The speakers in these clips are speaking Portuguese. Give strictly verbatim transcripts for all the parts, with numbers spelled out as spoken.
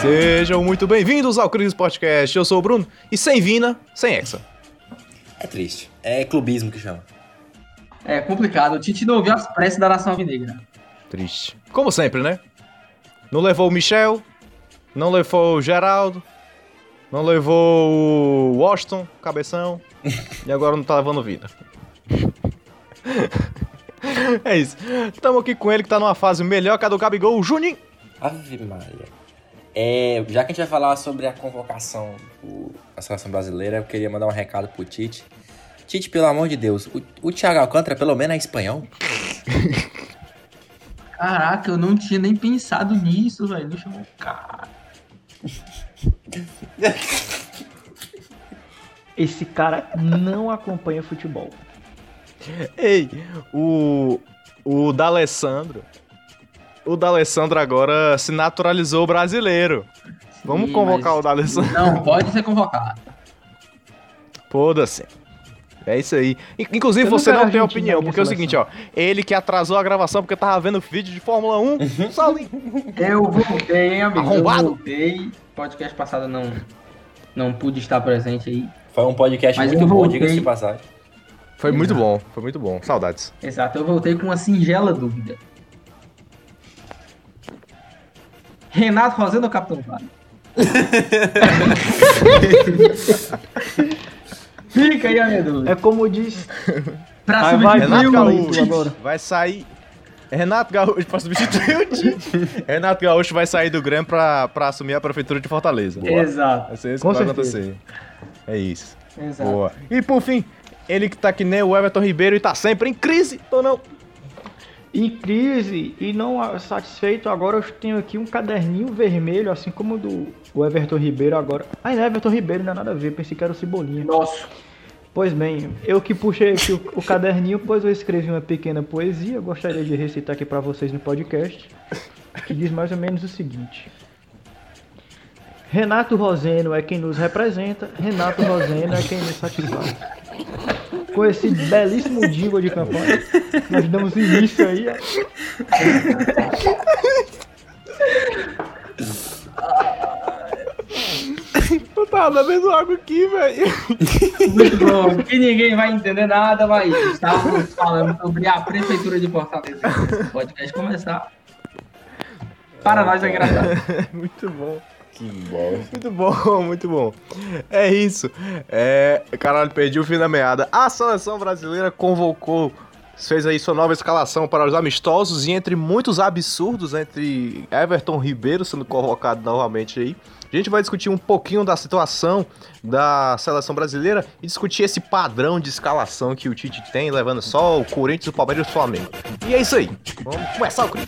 Sejam muito bem-vindos ao Cris Podcast. Eu sou o Bruno e sem Vina, sem Hexa. É triste. É clubismo que chama. É complicado. O Tite não ouviu as preces da Nação Alvinegra. Triste. Como sempre, né? Não levou o Michel, não levou o Geraldo, não levou o Washington, Cabeção, e agora não tá levando o Vina. É isso. Estamos aqui com ele que tá numa fase melhor que a do Gabigol, o Juninho. Ave Maria. É, já que a gente vai falar sobre a convocação da seleção brasileira, eu queria mandar um recado pro Tite. Tite, pelo amor de Deus, o, o Thiago Alcântara pelo menos é espanhol? Caraca, eu não tinha nem pensado nisso, velho. Deixa eu... Cara... Esse cara não acompanha futebol. Ei, o... O D'Alessandro... O D'Alessandro agora se naturalizou brasileiro. Vamos Sim, convocar mas... o D'Alessandro. Não, pode ser convocado. Foda-se. É isso aí. Inclusive, você não tem opinião, porque é o seguinte, ó. Ele que atrasou a gravação porque tava vendo vídeo de Fórmula um, sozinho. Eu voltei, hein, amigo? Arrombado. Eu voltei. Podcast passado não, não pude estar presente aí. Foi um podcast Mas muito eu bom, voltei. diga-se de passagem. Foi muito bom, foi muito bom. Saudades. Exato, eu voltei com uma singela dúvida. Renato Rosendo ou Capitão Vale? Fica aí a minha dúvida. É como diz. Pra Aí vai, substituir Renato Will, o Gaúcho agora. vai sair... Renato Gaúcho pra substituir o Tite. Renato Gaúcho vai sair do Grêmio pra, pra assumir a prefeitura de Fortaleza. Exato, Vai ser isso que Com vai certeza. acontecer. É isso. exato. Boa. E por fim, ele que tá que nem o Everton Ribeiro e tá sempre em crise, ou não? Em crise e não satisfeito, agora eu tenho aqui um caderninho vermelho, assim como o do o Everton Ribeiro agora. Ah, não é Everton Ribeiro, não é nada a ver, pensei que era o Cebolinha. Nossa. Pois bem, eu que puxei aqui o, o caderninho, pois eu escrevi uma pequena poesia, eu gostaria de recitar aqui pra vocês no podcast, que diz mais ou menos o seguinte. Renato Roseno é quem nos representa, Renato Roseno é quem nos satisfaz. Com esse belíssimo jingle de campanha, nós damos início aí. Eu tava bebendo água aqui, velho. Muito bom. Que ninguém vai entender nada, mas estávamos falando sobre a Prefeitura de Fortaleza. O podcast começar. Para nós é engraçado. Muito bom. Que bom. Muito bom, muito bom. É isso. É, caralho, perdi o fim da meada. A seleção brasileira convocou, fez aí sua nova escalação para os amistosos e entre muitos absurdos, entre Everton Ribeiro sendo convocado novamente aí, a gente vai discutir um pouquinho da situação da seleção brasileira e discutir esse padrão de escalação que o Tite tem, levando só o Corinthians, o Palmeiras e o Flamengo. E é isso aí. Vamos começar o Cris.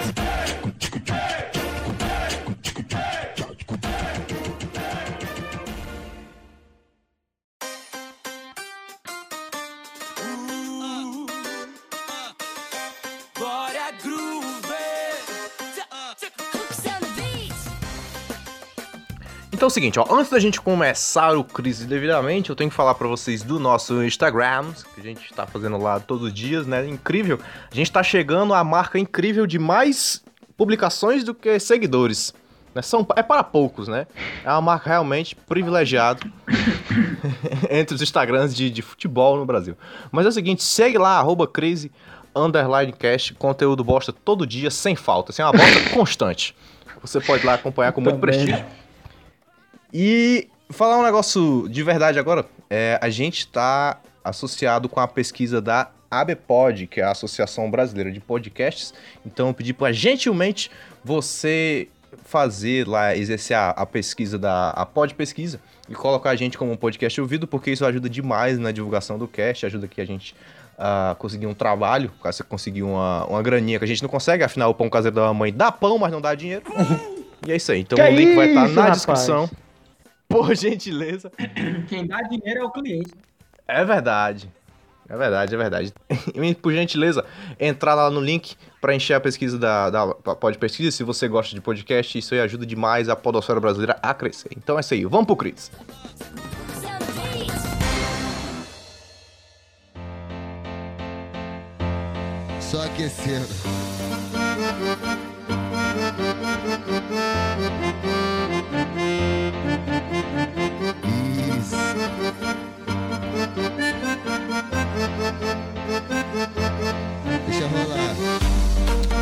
Então é o seguinte, ó, antes da gente começar o Crise devidamente, eu tenho que falar pra vocês do nosso Instagram, que a gente tá fazendo lá todos os dias, né, incrível. A gente tá chegando à marca incrível de mais publicações do que seguidores, né, são, é para poucos, né, é uma marca realmente privilegiada entre os Instagrams de, de futebol no Brasil. Mas é o seguinte, segue lá, arroba Crise, underline cast, conteúdo bosta todo dia, sem falta, assim, é uma bosta constante. Você pode ir lá acompanhar com muito Também. prestígio. E falar um negócio de verdade agora, é, a gente está associado com a pesquisa da ABPOD, que é a Associação Brasileira de Podcasts, então eu pedi para gentilmente você fazer lá, exercer a, a pesquisa da a Pod Pesquisa e colocar a gente como um podcast ouvido, porque isso ajuda demais na divulgação do cast, ajuda que a gente a conseguir um trabalho, você conseguir uma, uma graninha que a gente não consegue, afinal o pão caseiro da mamãe dá pão, mas não dá dinheiro. E é isso aí, então Que o link isso, vai estar na rapaz? descrição. Por gentileza. Quem dá dinheiro é o cliente. É verdade. É verdade, é verdade. E, por gentileza, entrar lá no link para encher a pesquisa da, da Pod Pesquisa. Se você gosta de podcast, isso aí ajuda demais a podosfera brasileira a crescer. Então é isso aí. Vamos pro Cris. Só aquecendo.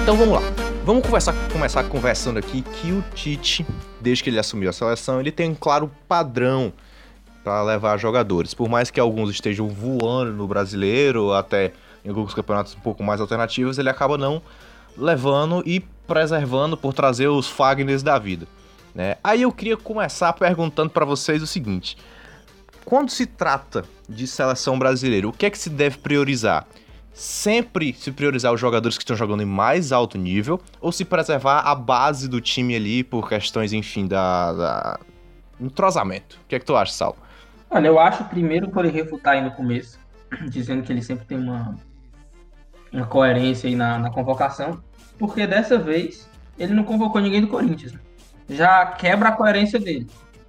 Então vamos lá. Vamos conversar, começar conversando aqui que o Tite, desde que ele assumiu a seleção, ele tem um claro padrão para levar jogadores. Por mais que alguns estejam voando no brasileiro, até em alguns campeonatos um pouco mais alternativos, ele acaba não levando e preservando por trazer os Fagners da vida, né? Aí eu queria começar perguntando para vocês o seguinte: quando se trata de seleção brasileira, o que é que se deve priorizar? Sempre se priorizar os jogadores que estão jogando em mais alto nível ou se preservar a base do time ali por questões, enfim, da, da... entrosamento? O que é que tu acha, Sal? Olha, eu acho primeiro por ele refutar aí no começo, dizendo que ele sempre tem uma, uma coerência aí na, na convocação, porque dessa vez ele não convocou ninguém do Corinthians, né? Já quebra a coerência dele.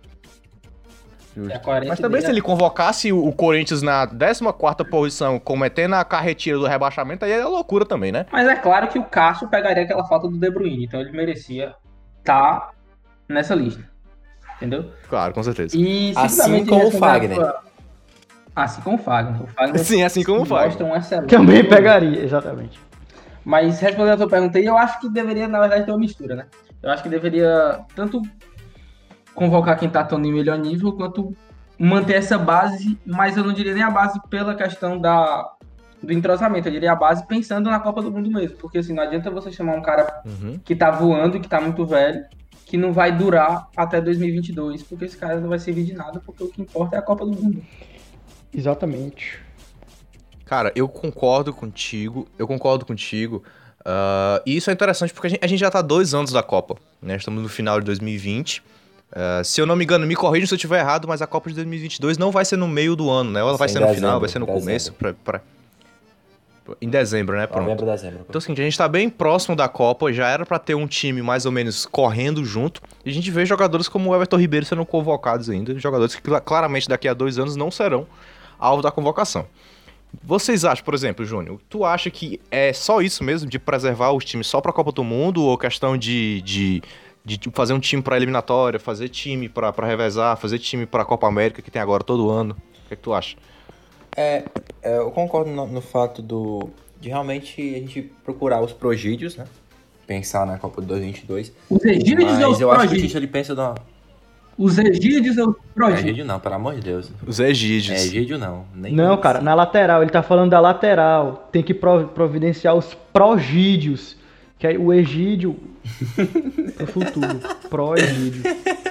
É, mas também se ele convocasse o Corinthians na décima quarta posição, cometendo a carretilha do rebaixamento, aí é loucura também, né? Mas é claro que o Cássio pegaria aquela falta do De Bruyne, então ele merecia estar nessa lista, entendeu? Claro, com certeza. E, assim como o Fagner. Sua... Assim como o Fagner. O Fagner Sim, assim como o Fagner. Um excelente Também jogo. pegaria, exatamente. Mas respondendo a tua pergunta aí, eu acho que deveria, na verdade, ter uma mistura, né? Eu acho que deveria tanto convocar quem tá tão em melhor nível, quanto manter essa base, mas eu não diria nem a base pela questão da, do entrosamento, eu diria a base pensando na Copa do Mundo mesmo, porque assim, não adianta você chamar um cara Uhum. que tá voando, que tá muito velho, que não vai durar até dois mil e vinte e dois, porque esse cara não vai servir de nada, porque o que importa é a Copa do Mundo. Exatamente. Cara, eu concordo contigo, eu concordo contigo, uh, e isso é interessante porque a gente, a gente já tá dois anos da Copa, né, estamos no final de dois mil e vinte, uh, se eu não me engano, me corrija se eu estiver errado, mas a Copa de dois mil e vinte e dois não vai ser no meio do ano, né, ela vai Sim, ser no dezembro, final, vai ser no dezembro. começo, pra, pra... em dezembro, né, pronto. Novembro, dezembro. Então, assim, a gente tá bem próximo da Copa, já era pra ter um time mais ou menos correndo junto, e a gente vê jogadores como o Everton Ribeiro sendo convocados ainda, jogadores que claramente daqui a dois anos não serão alvo da convocação. Vocês acham, por exemplo, Júnior, tu acha que é só isso mesmo, de preservar os times só pra Copa do Mundo, ou questão de, de, de fazer um time pra eliminatória, fazer time pra, pra revezar, fazer time pra Copa América, que tem agora todo ano? O que é que tu acha? É, é, eu concordo no, no fato do, de realmente a gente procurar os progídios, né? Pensar na Copa de dois mil e vinte e dois. Os egídios ou os Mas eu acho que o progídios? Tite ele pensa no... Os egídios ou os É progídios? Egídio não, pelo amor de Deus. Os Egídios. É Egídio não. Nem Não, cara, na lateral, ele tá falando da lateral. Tem que pro- providenciar os progídios. Que aí o Egídio é futuro. Progídio.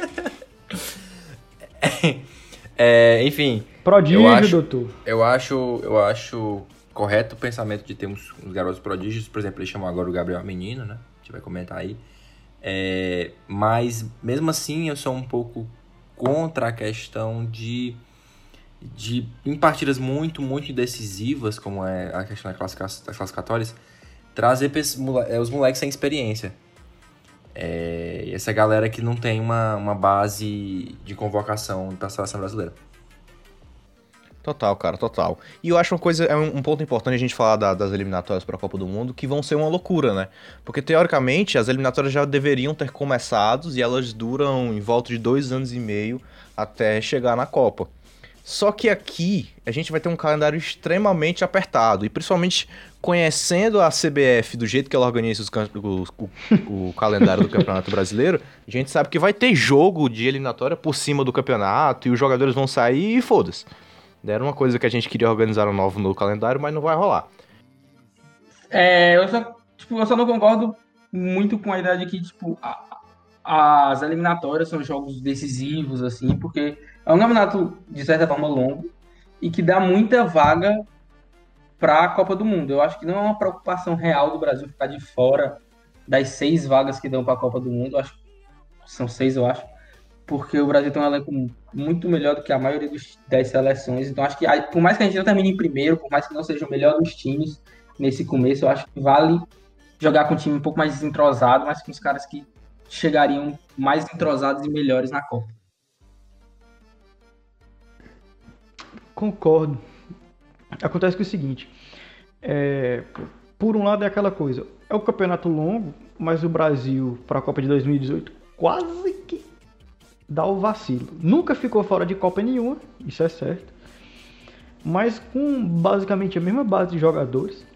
É, enfim, Prodígio, Eu acho- doutor. eu acho, eu acho correto o pensamento de ter uns, uns garotos prodígios. Por exemplo, ele chamou agora o Gabriel Menino, né? A gente vai comentar aí. É, mas, mesmo assim, eu sou um pouco contra a questão de, de em partidas muito, muito decisivas, como é a questão da classifica- das classificatórias, trazer pes- mole- é, os moleques sem experiência. É, e essa galera que não tem uma, uma base de convocação para a seleção brasileira. Total, cara, total. E eu acho uma coisa, é um um ponto importante a gente falar da- das eliminatórias para a Copa do Mundo, que vão ser uma loucura, né? Porque, teoricamente, as eliminatórias já deveriam ter começado e elas duram em volta de dois anos e meio até chegar na Copa. Só que aqui, a gente vai ter um calendário extremamente apertado, e principalmente conhecendo a C B F do jeito que ela organiza os can- os- o, o calendário do Campeonato Brasileiro, a gente sabe que vai ter jogo de eliminatória por cima do campeonato, e os jogadores vão sair e foda-se. Era uma coisa que a gente queria organizar um novo no calendário, mas não vai rolar. É, eu só, tipo, eu só não concordo muito com a ideia de que, tipo, a- a- as eliminatórias são jogos decisivos, assim, porque é um campeonato, de certa forma, longo e que dá muita vaga para a Copa do Mundo. Eu acho que não é uma preocupação real do Brasil ficar de fora das seis vagas que dão para a Copa do Mundo. Eu acho que são seis, eu acho. Porque o Brasil tem um elenco muito melhor do que a maioria dos, das seleções. Então, acho que, aí, por mais que a gente não termine em primeiro, por mais que não seja o melhor dos times nesse começo, eu acho que vale jogar com um time um pouco mais desentrosado, mas com os caras que chegariam mais entrosados e melhores na Copa. Concordo. Acontece que é o seguinte, é, por um lado é aquela coisa, é o campeonato longo, mas o Brasil, para a Copa de dois mil e dezoito, quase que dá o vacilo. Nunca ficou fora de Copa nenhuma, isso é certo, mas com basicamente a mesma base de jogadores,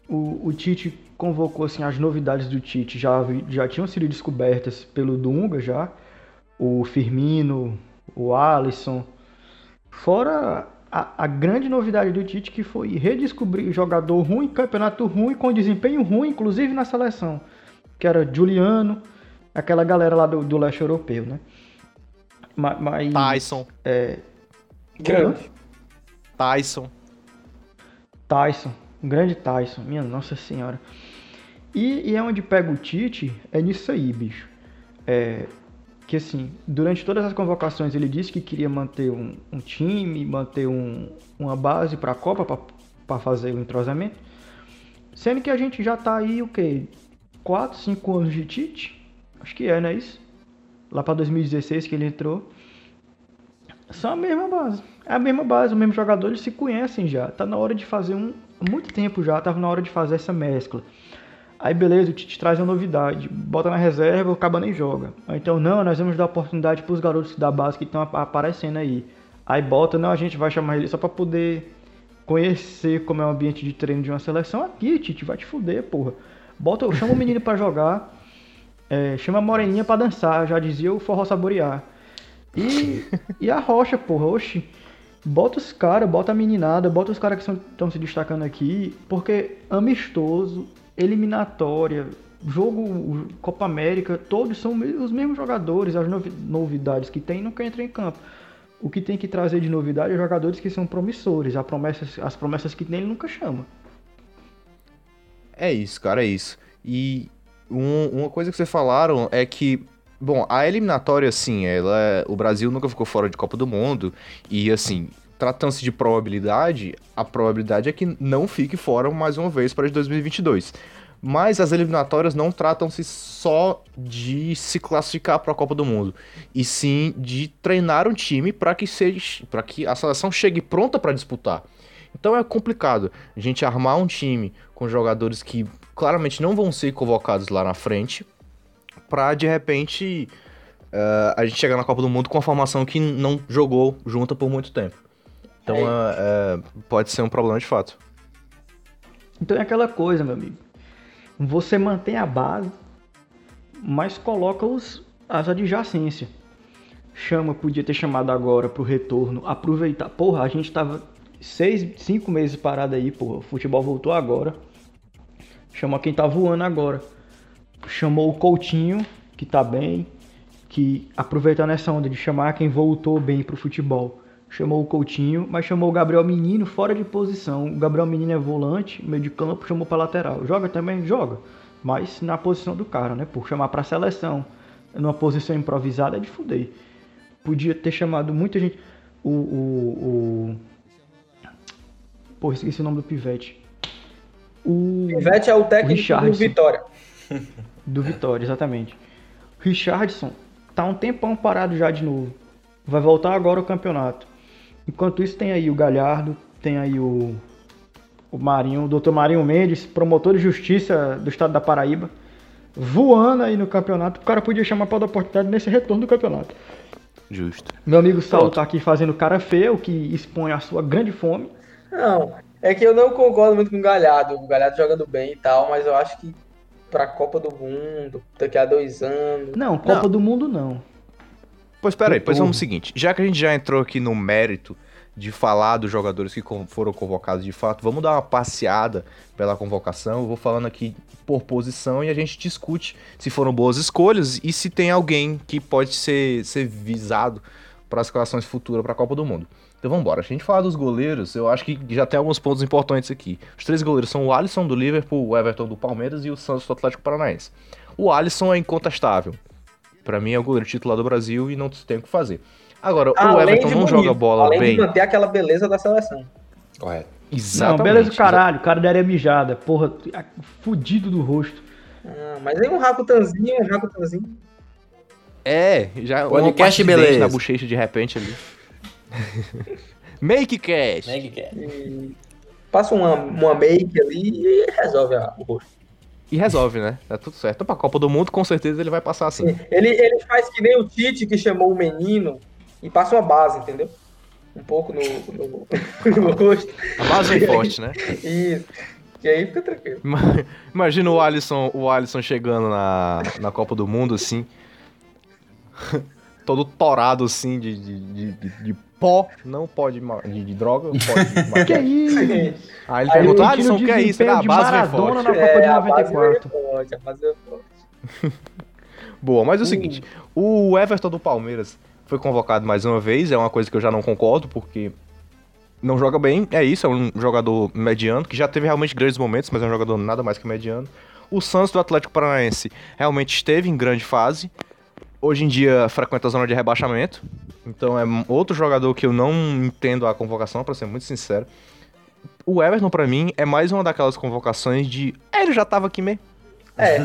o, o Tite convocou assim, as novidades do Tite, já, já tinham sido descobertas pelo Dunga já, o Firmino, o Alisson, fora a, a grande novidade do Tite que foi redescobrir jogador ruim, campeonato ruim, com desempenho ruim, inclusive na seleção, que era Juliano, aquela galera lá do, do leste europeu, né? Mas, mas, Tyson. É, Grande. Tyson. Tyson, um grande Tyson, minha nossa senhora. E, e é onde pega o Tite, é nisso aí, bicho. É, que assim, durante todas as convocações ele disse que queria manter um, um time, manter um, uma base para a Copa, para fazer o entrosamento. Sendo que a gente já tá aí, o quê? quatro, cinco anos de Tite? Acho que é, não é isso? Lá para dois mil e dezesseis que ele entrou. São a mesma base. É a mesma base, os mesmos jogadores se conhecem já. Tá na hora de fazer um... Há muito tempo já, tava na hora de fazer essa mescla. Aí beleza, o Tite traz uma novidade. Bota na reserva, o Caba nem joga. Então não, nós vamos dar oportunidade pros garotos da base que estão aparecendo aí. Aí bota, não, a gente vai chamar ele só pra poder conhecer como é o ambiente de treino de uma seleção. Aqui, Tite, vai te fuder, porra. Bota, chama o menino pra jogar. É, chama a moreninha pra dançar, já dizia o forró saborear. E, e a Rocha, porra, oxi. Bota os caras, bota a meninada, bota os caras que estão se destacando aqui, porque amistoso, eliminatória, jogo Copa América, todos são os mesmos jogadores, as novidades que tem nunca entram em campo. O que tem que trazer de novidade é jogadores que são promissores, a promessas, as promessas que tem ele nunca chama. É isso, cara, é isso. E um, uma coisa que vocês falaram é que, bom, a eliminatória, assim, ela, o Brasil nunca ficou fora de Copa do Mundo, e, assim, tratando-se de probabilidade, a probabilidade é que não fique fora mais uma vez para dois mil e vinte e dois. Mas as eliminatórias não tratam-se só de se classificar para a Copa do Mundo, e sim de treinar um time para que, seja, para que a seleção chegue pronta para disputar. Então é complicado a gente armar um time com jogadores que claramente não vão ser convocados lá na frente, pra de repente uh, a gente chegar na Copa do Mundo com uma formação que não jogou junta por muito tempo. Então é. uh, uh, pode ser um problema de fato. Então é aquela coisa, meu amigo. Você mantém a base, mas coloca os, as adjacências. Chama, podia ter chamado agora pro retorno, aproveitar. Porra, a gente tava seis, cinco meses parado aí, porra. O futebol voltou agora. Chama quem tá voando agora. Chamou o Coutinho, que tá bem, que aproveitando essa onda de chamar quem voltou bem pro futebol. Chamou o Coutinho, mas chamou o Gabriel Menino fora de posição. O Gabriel Menino é volante, meio de campo, chamou pra lateral. Joga também? Joga. Mas na posição do cara, né? Por chamar pra seleção, numa posição improvisada é de fuder. Podia ter chamado muita gente. O... o, o... Pô, esqueci o nome do Pivete. O Pivete é o técnico o do Vitória. Do Vitória, exatamente. O Richardson tá um tempão parado já de novo. Vai voltar agora o campeonato. Enquanto isso tem aí o Galhardo, tem aí o, o Marinho, o doutor Marinho Mendes, promotor de justiça do estado da Paraíba, voando aí no campeonato. O cara podia chamar para dar oportunidade nesse retorno do campeonato. Justo. Meu amigo Saulo tá aqui fazendo cara feia, o que expõe a sua grande fome. Não, é que eu não concordo muito com o Galhardo. O Galhardo jogando bem e tal, mas eu acho que pra Copa do Mundo, daqui a dois anos... Não, Copa Não. do Mundo não. Pois pera aí, pois vamos ao seguinte, já que a gente já entrou aqui no mérito de falar dos jogadores que foram convocados de fato, vamos dar uma passeada pela convocação, eu vou falando aqui por posição e a gente discute se foram boas escolhas e se tem alguém que pode ser, ser visado para as escalações futuras para a Copa do Mundo. Então vamos embora, a gente falar dos goleiros, eu acho que já tem alguns pontos importantes aqui. Os três goleiros são o Alisson do Liverpool, o Everton do Palmeiras e o Santos do Atlético Paranaense. O Alisson é incontestável. Pra mim é o goleiro titular do Brasil e não tem o que fazer. Agora, Além o Everton não bonito, joga bola além bem. de manter aquela beleza da seleção. Correto. Exatamente. Não, beleza do caralho, o cara daria mijada. Porra, fudido do rosto. Ah, mas aí um Rakutanzinho, um Rakutanzinho. É, já Podcast um beleza. na bochecha de repente ali. Make cash. Meg quer. E passa uma, uma make ali e resolve a- o rosto. E resolve, né? Tá tudo certo. Então, pra Copa do Mundo, com certeza ele vai passar assim. Ele, ele faz que nem o Tite que chamou o menino e passa uma base, entendeu? Um pouco no, no, no rosto. A base é forte, né? Isso. E aí fica tranquilo. Ima- Imagina o Alisson, o Alisson chegando na, na Copa do Mundo, assim, todo torado, assim, de, de, de, de- de pó, não pode, ma- de, de droga, pode de Que é maconha. isso? Aí ele Aí perguntou, Ele Alisson, o que é isso? Ele, desempenho "Ah, a de base vem Maradona forte." na Copa de É, a noventa e base veio quatro. forte, a base veio forte. Boa, mas é o Hum. seguinte, o Everton do Palmeiras foi convocado mais uma vez, é uma coisa que eu já não concordo, porque não joga bem, é isso, é um jogador mediano, que já teve realmente grandes momentos, mas é um jogador nada mais que mediano. O Santos do Atlético Paranaense realmente esteve em grande fase, hoje em dia frequenta a zona de rebaixamento, então é outro jogador que eu não entendo a convocação, pra ser muito sincero. O Everton, pra mim, é mais uma daquelas convocações de, é, ele já tava aqui mesmo. É.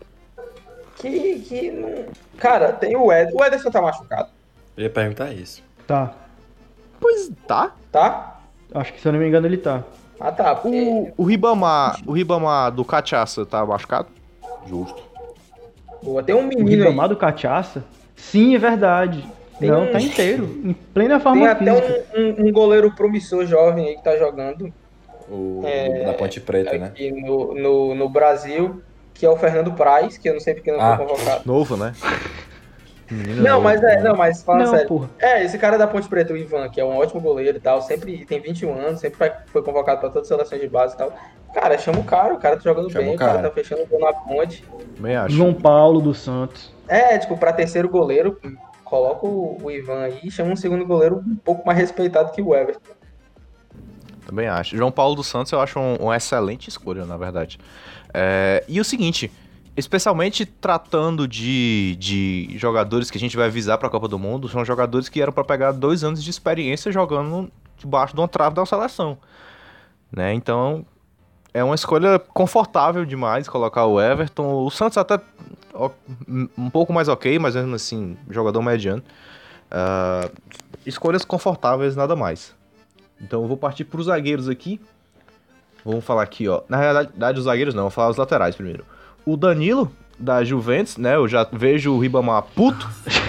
Que, que não... Cara, tem o Ederson. O Ederson tá machucado, Eu ia perguntar isso. Tá. Pois tá. tá? Acho que se eu não me engano ele tá. Ah, tá. Porque... O, o Ribamar, o Ribamar do Cachaça tá machucado? Justo. Boa, tem um O menino aí. Ribamar do Cachaça? Sim, é verdade. Tem não, um- tá inteiro. Em plena Tem forma até física. um, um- um goleiro promissor jovem aí que tá jogando O É, da Ponte Preta, né? aqui no, no, no Brasil, que é o Fernando Praz, que eu não sei porque não Ah. foi convocado. Novo, né? Menino Não, novo, mas é, né? não, mas falando Não, sério. porra. É, esse cara da Ponte Preta, o Ivan, que é um ótimo goleiro e tal, sempre tem vinte e um anos, sempre foi, foi convocado pra todas as seleções de base e tal. Cara, chama o cara, o cara tá jogando Chama bem, o o cara cara. tá fechando o gol na ponte. Também acho. João Paulo dos Santos. É, tipo, pra terceiro goleiro, coloca o, o Ivan aí e chama um segundo goleiro um pouco mais respeitado que o Everton. Também acho. João Paulo dos Santos eu acho um, uma excelente escolha, na verdade. É, e o seguinte, especialmente tratando de, de jogadores que a gente vai visar pra Copa do Mundo, são jogadores que eram pra pegar dois anos de experiência jogando debaixo de uma trave da seleção. Né? Então, é uma escolha confortável demais colocar o Everton. O Santos até ó, um pouco mais ok, mas mesmo assim, jogador mediano. Ah, escolhas confortáveis, nada mais. Então eu vou partir para os zagueiros aqui. Vamos falar aqui, ó. Na realidade, os zagueiros não, vou falar os laterais primeiro. O Danilo, da Juventus, né? Eu já vejo o Ribamar puto.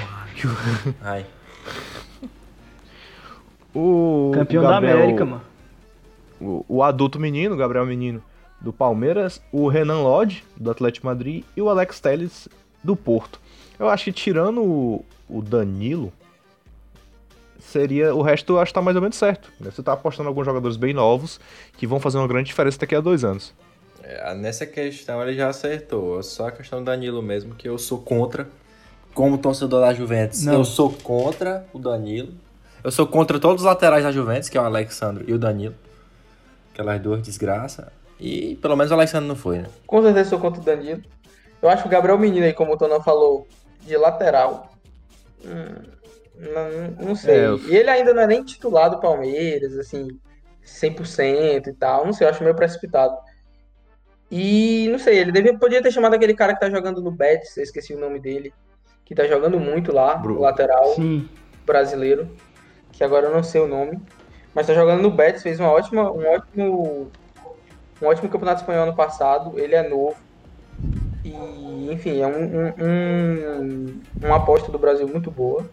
Ai. O Campeão o da Gabriel- América, mano. O, o adulto menino, Gabriel Menino, do Palmeiras. O Renan Lodge, do Atlético de Madrid. E o Alex Telles, do Porto. Eu acho que tirando o, o Danilo, seria o resto eu acho que tá mais ou menos certo. Você tá apostando em alguns jogadores bem novos que vão fazer uma grande diferença daqui a dois anos. É, nessa questão ele já acertou. Só a questão do Danilo mesmo, que eu sou contra. Como torcedor da Juventus, Não. eu sou contra o Danilo. Eu sou contra todos os laterais da Juventus, que é o Alexandre e o Danilo. Aquelas duas desgraças. E pelo menos o Alexandre não foi, né? Com certeza sou contra o Danilo. Eu acho que o Gabriel Menino aí, como o Tonan falou, de lateral. hum, não, não sei. É, eu- E ele ainda não é nem titular do Palmeiras, assim, cem por cento e tal. Não sei, eu acho meio precipitado. E não sei, ele devia, podia ter chamado aquele cara que tá jogando no Betis, eu esqueci o nome dele, que tá jogando muito lá, Bru- o lateral Sim. brasileiro, que agora eu não sei o nome, mas tá jogando no Betis, fez uma ótima, um ótimo, um ótimo campeonato espanhol ano passado, ele é novo e, enfim, é um, um, um- uma aposta do Brasil muito boa.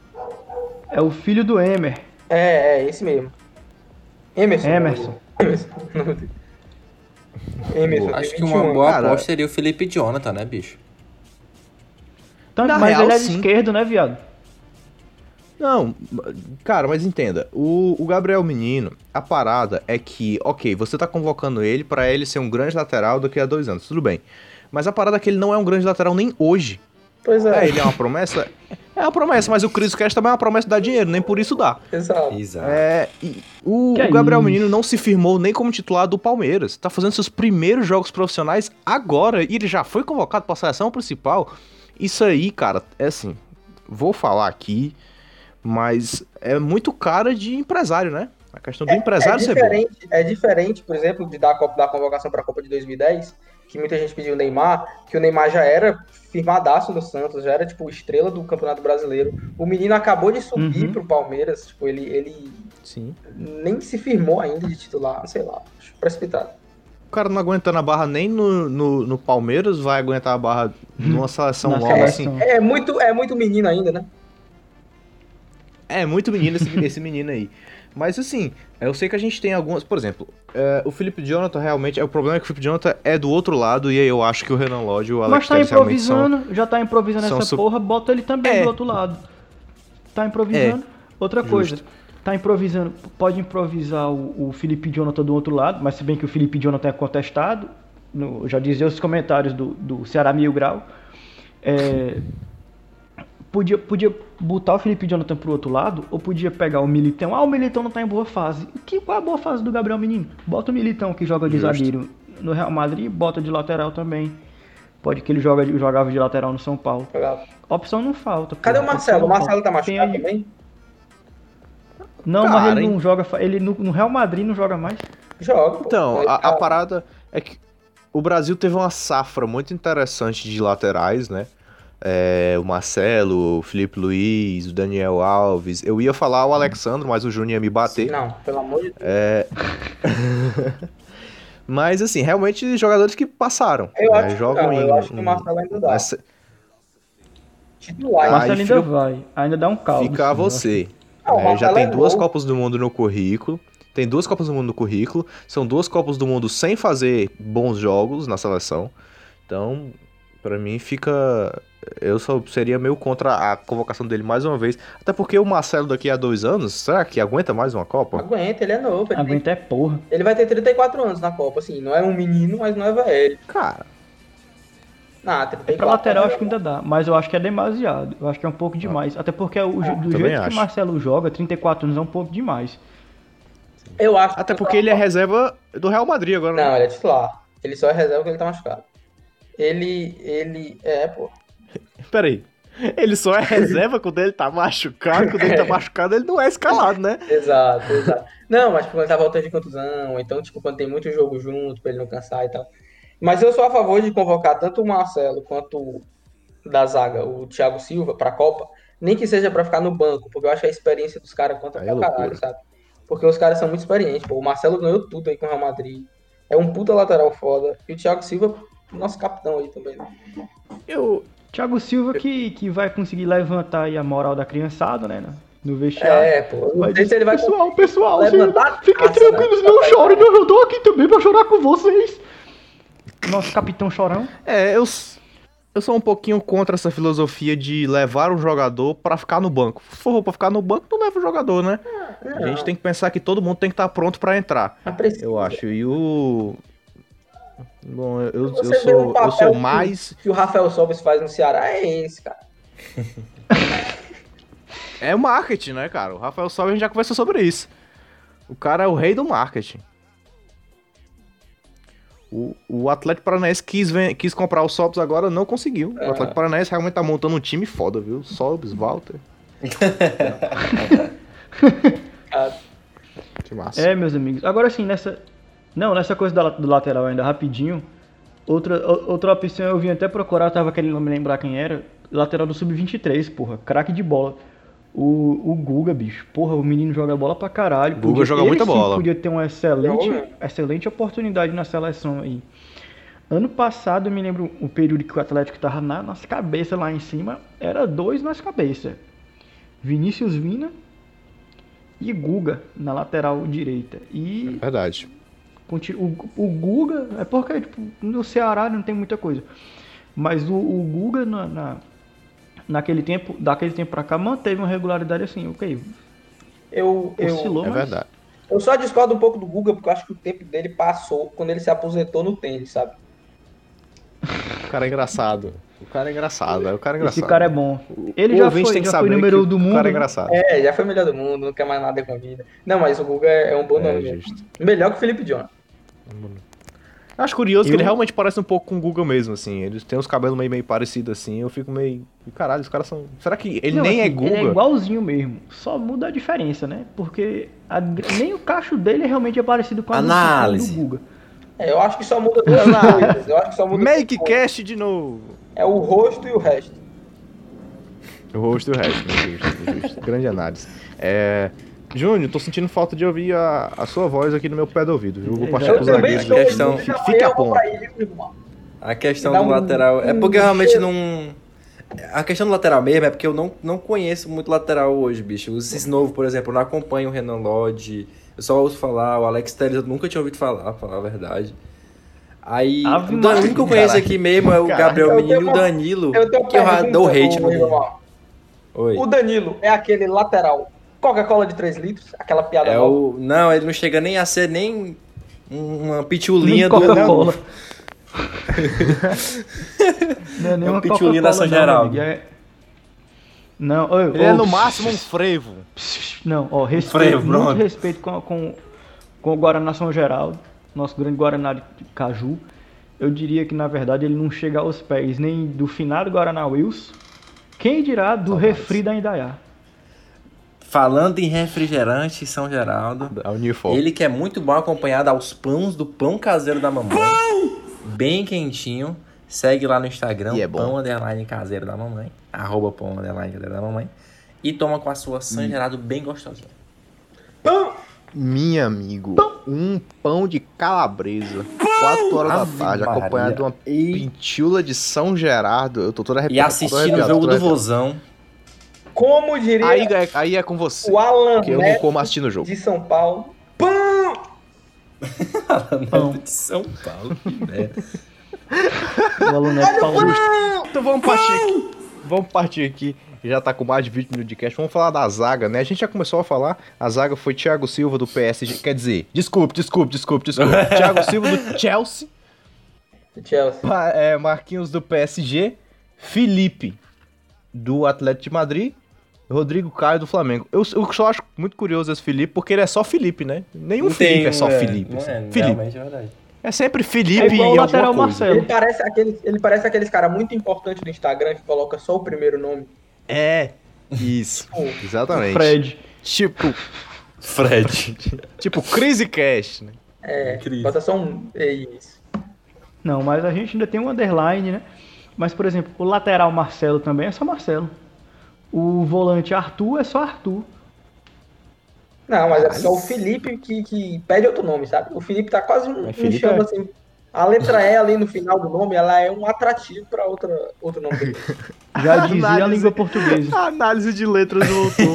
É o filho do Emer. É, é esse mesmo. Emerson. Emerson. Emerson. o nome dele. Emerson, tem Acho que vinte e um uma anos. boa Cara- aposta seria o Felipe Jonathan, né, bicho? Tanto, Na mas real, ele é de sim. esquerdo, né, viado? Não, cara, mas entenda, o, o Gabriel Menino, a parada é que, ok, você tá convocando ele pra ele ser um grande lateral daqui a dois anos, tudo bem. Mas a parada é que ele não é um grande lateral nem hoje. Pois É, é, ele é uma promessa? É uma promessa, mas o Chris Cash também é uma promessa de dar dinheiro, nem por isso dá. exato. Exato. É, e o, Que o Gabriel isso? Menino não se firmou nem como titular do Palmeiras. Tá fazendo seus primeiros jogos profissionais agora e ele já foi convocado pra seleção principal. Isso aí, cara, é assim, vou falar aqui, mas é muito cara de empresário, né? A questão do É empresário ser bom. diferente, é diferente, por exemplo, de dar a, Copa- da convocação para a Copa de dois mil e dez, que muita gente pediu o Neymar, que o Neymar já era firmadaço no Santos, já era, tipo, estrela do Campeonato Brasileiro. O menino acabou de subir Uhum. pro Palmeiras, tipo, ele, ele Sim. nem se firmou ainda de titular, sei lá, acho precipitado. O cara não aguentando a barra nem no, no, no Palmeiras, vai aguentar a barra numa seleção Na nova, assim. seleção. É muito, é muito menino ainda, né? É, muito menino esse, esse menino aí. Mas assim, eu sei que a gente tem algumas... Por exemplo, é, o Felipe Jonathan realmente... É, o problema é que o Felipe Jonathan é do outro lado e aí eu acho que o Renan Lodge e o Alex Mas tá Telles realmente improvisando, são... já tá improvisando são essa su- porra, bota ele também É. do outro lado. Tá improvisando. Outra coisa, Justo. tá improvisando, pode improvisar o, o Felipe Jonathan do outro lado, mas se bem que o Felipe Jonathan é contestado, no, já dizia os comentários do, do Ceará Mil Grau, é, podia, podia botar o Felipe Jonathan pro outro lado, ou podia pegar o Militão. Ah, o Militão não tá em boa fase. Que, qual é a boa fase do Gabriel Menino? Bota o Militão que joga de Justo. zagueiro no Real Madrid, bota de lateral também. Pode que ele joga, de- jogava de lateral no São Paulo. Jogava. Opção não falta. pô. Cadê o Opção Marcelo? não O Marcelo falta. tá Tem machucado aí- também? Não, Cara, mas ele hein? não joga. fa- Ele no, no Real Madrid não joga mais. Joga. pô. Então, Ele a, tá- a parada é que o Brasil teve uma safra muito interessante de laterais, né? É, o Marcelo, o Felipe Luiz, o Daniel Alves. Eu ia falar o Alexandre, mas o Júnior ia me bater. Não, pelo amor de Deus. É... Mas, assim, realmente jogadores que passaram. Eu né? acho que Jogam não, em, eu acho que o em- Marcelo ainda dá. nessa- Titular. Ah, Marcelo aí ainda fica- vai. Ainda dá um caldo. Fica a sim, eu acho. você. Ah, o né? Já Marcelo tem é duas novo. Copas do Mundo no currículo. Tem duas Copas do Mundo no currículo. São duas Copas do Mundo sem fazer bons jogos na seleção. Então, pra mim fica... Eu só seria meio contra a convocação dele mais uma vez. Até porque o Marcelo daqui a dois anos, será que aguenta mais uma Copa? Aguenta, ele é novo. Ele, tem- Aguenta é porra. ele vai ter trinta e quatro anos na Copa, assim. Não é um menino, mas não é velho. Cara, Não, trinta e quatro. Pra lateral é acho que ainda dá, mas eu acho que é demasiado. Eu acho que é um pouco demais. Até porque o, je- do também jeito que acho. o Marcelo joga, trinta e quatro anos é um pouco demais. Eu acho. até porque ele é reserva do Real Madrid agora, né? Não, ele é titular. Ele só é reserva porque ele tá machucado. Ele. Ele. É, pô. Peraí. Ele só é reserva quando ele tá machucado. Quando ele tá machucado, ele não é escalado, né? Exato, exato. Não, mas tipo, quando ele tá voltando de contusão, ou então, tipo, quando tem muito jogo junto, pra ele não cansar e tal. Mas eu sou a favor de convocar tanto o Marcelo quanto o da zaga, o Thiago Silva, pra Copa, nem que seja pra ficar no banco, porque eu acho que a experiência dos caras conta Aí pra é caralho, loucura. sabe? Porque os caras são muito experientes, pô. O Marcelo ganhou tudo aí com o Real Madrid. É um puta lateral foda. E o Thiago Silva, nosso capitão aí também, né? Eu, Thiago Silva que, que vai conseguir levantar aí a moral da criançada, né? No vestiário. É, pô. Eu Vai Não sei se dizer, ele vai pessoal, pessoal, levantar a fiquem taça, tranquilos, né? não chorem, não, eu tô aqui também pra chorar com vocês. Nosso capitão chorão. é, eu, s- eu sou um pouquinho contra essa filosofia de levar um jogador pra ficar no banco. Se for pra ficar no banco, não leva o jogador, né? A gente tem que pensar que todo mundo tem que estar pronto pra entrar. Mas precisa. Eu acho. E o. Bom, eu, eu, Você vê sou, um eu papel sou que- mais. que o Rafael Sobis faz no Ceará é esse, cara. É o marketing, né, cara? O Rafael Sobis a gente já conversou sobre isso. O cara é o rei do marketing. O, o Atlético Paranaense quis, ven- quis comprar o Sobis agora, não conseguiu. O Atlético Paranaense realmente tá montando um time foda, viu? Sobis, Walter. Que massa. É, meus amigos. Agora sim, nessa. Não, nessa coisa da- do lateral ainda, rapidinho. Outra, o- outra opção eu vim até procurar, eu tava querendo me lembrar quem era. Lateral do sub vinte e três, porra. Craque de bola. O, o Guga, bicho. Porra, o menino joga bola pra caralho. Guga Podia- joga ele muita sim bola. Podia ter uma excelente, Joga. excelente oportunidade na seleção aí. Ano passado, eu me lembro o período que o Atlético tava na, nas cabeças lá em cima. Era dois nas cabeças. Vinícius Vina e Guga na lateral direita. E Verdade. conti- o, o Guga, é porque tipo, no Ceará não tem muita coisa. Mas o, o Guga na, na- naquele tempo, daquele tempo pra cá, manteve uma regularidade assim, ok. Eu, Oscilou, eu, É mas verdade. eu só discordo um pouco do Guga, porque eu acho que o tempo dele passou quando ele se aposentou no tênis, sabe? O cara é engraçado. O cara é engraçado. é O cara é engraçado. esse cara é bom. Ele O já ouvinte foi, tem que já foi saber número que um do O mundo. cara é né? engraçado. É, já foi melhor do mundo, não quer mais nada com a vida. Não, mas o Guga é um bom É, nome mesmo. justo. Melhor que o Felipe Jonathan. Eu acho curioso que Eu- ele realmente parece um pouco com o Guga mesmo, assim. Eles têm os cabelos meio, meio parecidos, assim. Eu fico meio... Caralho, os caras são... Será que ele Não, nem é assim, Guga? Ele é igualzinho mesmo. Só muda a diferença, né? Porque a- nem o cacho dele realmente é parecido com a do- Análise. do Guga. É, eu acho que só muda duas Não. coisas. Eu acho que só muda duas Make coisas. cast de novo. É o rosto e o resto. O rosto e o resto, né? Justo, justo. Grande análise. É... Júnior, tô sentindo falta de ouvir a, a sua voz aqui no meu pé do ouvido. Eu vou passar Eu pros também zagueiros. estou aqui. questão- Fique, fique a ponto. A questão Dá do um- lateral é um porque eu realmente cheiro. não. A questão do lateral mesmo é porque eu não, não conheço muito lateral hoje, bicho. Esses novos, por exemplo, eu não acompanho o Renan Lodge, eu só ouço falar, o Alex Telles eu nunca tinha ouvido falar, pra falar a verdade. Aí, Ave o Dan- o Maria, único que eu conheço caralho. aqui mesmo é o Caralho. Gabriel Eu Menino tenho e o uma- Danilo, Eu tenho uma que eu já pergunta, dou hate ô, no Danilo. Igor. Oi. O Danilo é aquele lateral Coca-Cola de três litros, aquela piada É nova. o... Não, ele não chega nem a ser nem uma Nem pitulinha do... Coca-Cola. Não é nem É um uma pitulinha da Coca-Cola, São não, Geraldo. meu amigo, é- Não, ô, Ele é ô, no máximo um frevo. Não, ó, respeito, freio, muito pronto. respeito com, com, com o Guaraná São Geraldo, nosso grande Guaraná de Caju. Eu diria que, na verdade, ele não chega aos pés nem do finado Guaraná Wilson, quem dirá do refri da Indaiá. Falando em refrigerante São Geraldo, A Unifor. ele que é muito bom acompanhado aos pães do pão caseiro da mamãe. Bem quentinho. Segue lá no Instagram, E é bom. pão underline caseiro da mamãe. Arroba pão underline caseiro da mamãe. E toma com a sua São Geraldo bem gostosinha. Minha amigo, um pão de calabresa, quatro horas Ave da tarde, Maria. acompanhado de uma E- pintila de São Gerardo. Eu tô todo E arrepiado. assistindo tô o arrepiado, jogo tô do arrepiado. Vozão. Como diria Aí, é- aí é com você, o Alan que eu não Neto como assistindo o jogo. de São Paulo. Pão! Pão. de São Paulo. Que merda. O aluneto Paulista. Então vamos partir aqui. Vamos partir aqui. Já tá com mais de vinte minutos de cast. Vamos falar da zaga, né? A gente já começou a falar. A zaga foi Thiago Silva do P S G. Quer dizer, desculpe, desculpe, desculpe, desculpe. Thiago Silva do Chelsea. Chelsea. Pa- é, Marquinhos do P S G. Felipe do Atlético de Madrid. Rodrigo Caio do Flamengo. Eu, eu só acho muito curioso esse Felipe, porque ele é só Felipe, né? Nenhum Não Felipe tem, é só é, Felipe. não assim. é, Felipe. realmente é verdade. É sempre É Felipe igual o e lateral alguma coisa. Marcelo. Ele parece, aquele, ele parece aqueles cara muito importante do Instagram que coloca só o primeiro nome. É, isso. Pô, Exatamente. Fred. Tipo, Fred. tipo Crazy Cash, né? É, Incrível. bota só um. É isso. Não, mas a gente ainda tem um underline, né? Mas, por exemplo, o lateral Marcelo também é só Marcelo. O volante Arthur é só Arthur. Não, mas é só o Felipe que, que pede outro nome, sabe? O Felipe tá quase um, Mas um Felipe chama é- assim. A letra E ali no final do nome, ela é um atrativo pra outra, outro nome dele. Já dizia a Análise. língua portuguesa. A análise de letras voltou.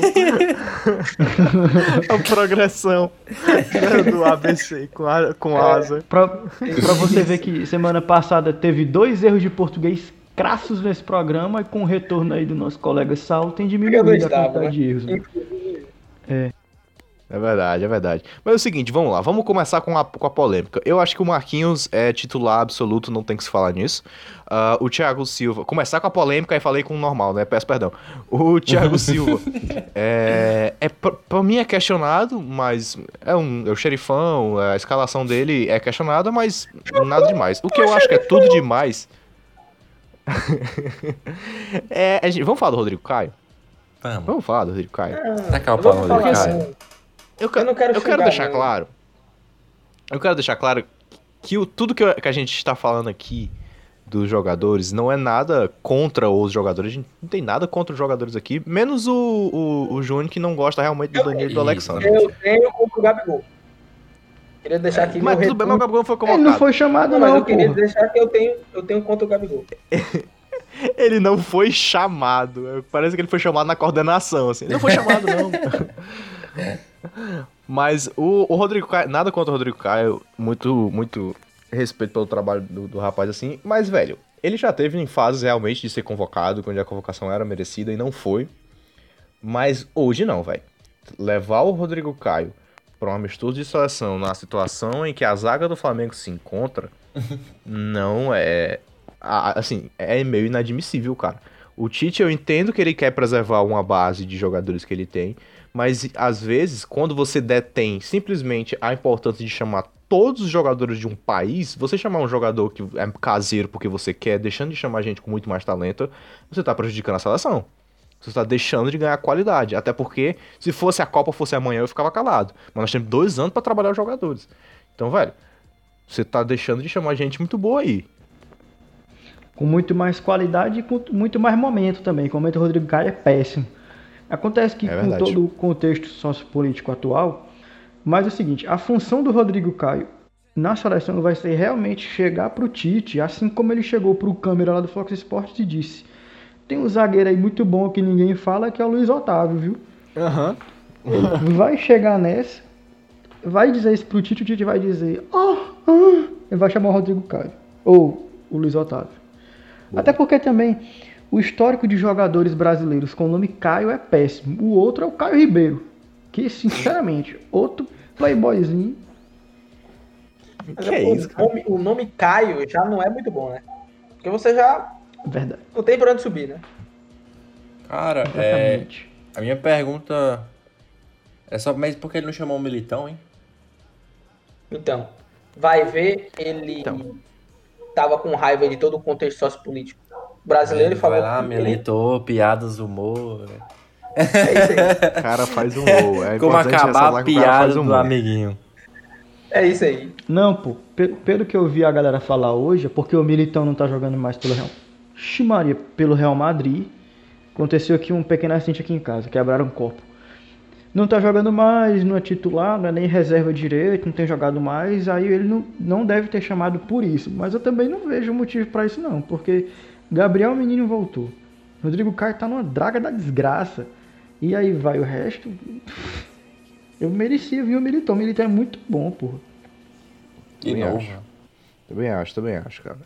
A progressão do A B C com, a, com asa. Pra, pra você ver que semana passada teve dois erros de português crassos nesse programa e com o retorno aí do nosso colega Saulo tem Eu não diminuído a estava, quantidade né? de erros. né? Inclusive, É verdade, é verdade. Mas é o seguinte, vamos lá, vamos começar com a, com a polêmica. Eu acho que o Marquinhos é titular absoluto, não tem que se falar nisso. Ah, o Thiago Silva, começar com a polêmica e falei com o normal, né? Peço perdão. O Thiago Silva é, é pra, pra mim é questionado, mas é, um, é o xerifão, a escalação dele é questionada, mas nada demais. O que eu acho que é tudo demais. é, é, vamos falar do Rodrigo Caio? Vamos. Vamos falar do Rodrigo Caio. Tacar o eu pau vou no falar, Rodrigo Caio. não. Eu, que- Eu não quero eu quero xingar, deixar não. claro. Eu quero deixar claro que o, tudo que, eu- que a gente está falando aqui dos jogadores não é nada contra os jogadores. A gente não tem nada contra os jogadores aqui, menos o, o, o Júnior que não gosta realmente do Danilo e do Isso. Alexandre. Eu tenho contra o Gabigol. Queria deixar aqui Mas meu tudo bem, mas o retorno. Gabigol não foi Ele convocado. não foi chamado Não, mas não, eu queria porra. deixar que eu tenho, eu tenho contra o Gabigol. Ele não foi chamado. Parece que ele foi chamado na coordenação, assim. Ele não foi chamado, não. Mas o, o Rodrigo Caio, nada contra o Rodrigo Caio, muito, muito respeito pelo trabalho do, do rapaz, assim. Mas, velho, ele já teve em fases realmente de ser convocado, quando a convocação era merecida e não foi. Mas hoje não, velho. Levar o Rodrigo Caio para um amistoso de seleção na situação em que a zaga do Flamengo se encontra, não é... a- Assim, é meio inadmissível, cara. O Tite, eu entendo que ele quer preservar uma base de jogadores que ele tem, mas às vezes, quando você detém simplesmente a importância de chamar todos os jogadores de um país, você chamar um jogador que é caseiro porque você quer, deixando de chamar gente com muito mais talento, você tá prejudicando a seleção. Você tá deixando de ganhar qualidade. Até porque, se fosse a Copa, fosse amanhã, eu ficava calado. Mas nós temos dois anos pra trabalhar os jogadores. Então, velho, você tá deixando de chamar gente muito boa aí. Com muito mais qualidade e com muito mais momento também. O momento do Rodrigo Caio é péssimo. Acontece que É com verdade. todo o contexto sociopolítico atual, mas é o seguinte, a função do Rodrigo Caio na seleção vai ser realmente chegar pro Tite, assim como ele chegou pro câmera lá do Fox Sports e disse: tem um zagueiro aí muito bom que ninguém fala, que é o Luiz Otávio, viu? Aham. Ele vai chegar nessa, vai dizer isso pro Tite, o Tite vai dizer, ah, ah, ele vai chamar o Rodrigo Caio, ou o Luiz Otávio. Boa. Até porque também o histórico de jogadores brasileiros com o nome Caio é péssimo. O outro é o Caio Ribeiro, que sinceramente, outro playboyzinho. Que é isso, o, nome, o nome Caio já não é muito bom, né? Porque você já Verdade. Não tem pra onde subir, né? Cara, é, a minha pergunta é só, mas por que ele não chamou o Militão, hein? Então, vai ver, ele então. tava com raiva de todo o contexto sociopolítico brasileiro ele e falou... Vai lá, militou, piadas, humor... É isso aí. O cara faz humor. É Como acabar a piada do amiguinho. É isso aí. Não, pô, pelo que eu vi a galera falar hoje, é porque o Militão não tá jogando mais pelo Real... Ximaria, pelo Real Madrid. Aconteceu aqui um pequeno acidente aqui em casa, quebraram um copo. Não tá jogando mais, não é titular, não é nem reserva direito, não tem jogado mais, aí ele não, não deve ter chamado por isso. Mas eu também não vejo motivo pra isso não, porque Gabriel Menino voltou. Rodrigo Caio tá numa draga da desgraça. E aí vai o resto. Eu merecia vir o Militão. O Militão é muito bom, porra. Também acho. Também acho, também acho, cara.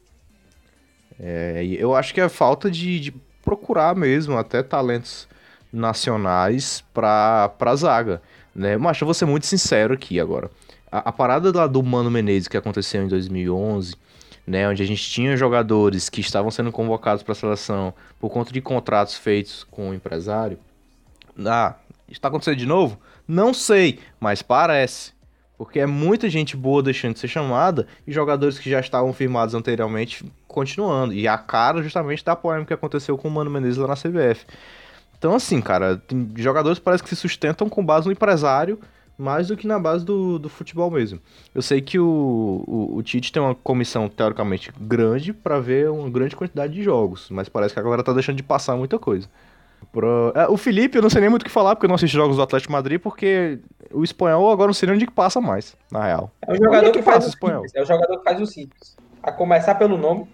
É, eu acho que é falta de, de procurar mesmo até talentos nacionais pra, pra zaga, né? Mas eu vou ser muito sincero aqui agora. A, a parada lá do Mano Menezes que aconteceu em dois mil e onze, né, onde a gente tinha jogadores que estavam sendo convocados para a seleção por conta de contratos feitos com o empresário. Ah, está acontecendo de novo? Não sei, mas parece. Porque é muita gente boa deixando de ser chamada e jogadores que já estavam firmados anteriormente continuando. E a cara justamente da polêmica que aconteceu com o Mano Menezes lá na C B F. Então assim, cara, tem jogadores que parece que se sustentam com base no empresário mais do que na base do, do futebol mesmo. Eu sei que o, o, o Tite tem uma comissão teoricamente grande para ver uma grande quantidade de jogos, mas parece que a galera tá deixando de passar muita coisa. Pro... É, o Felipe, eu não sei nem muito o que falar, porque eu não assisto jogos do Atlético de Madrid, porque o espanhol agora não sei nem onde que passa mais, na real. É o jogador que, que faz o espanhol. Simples, é o jogador que faz o simples. A começar pelo nome.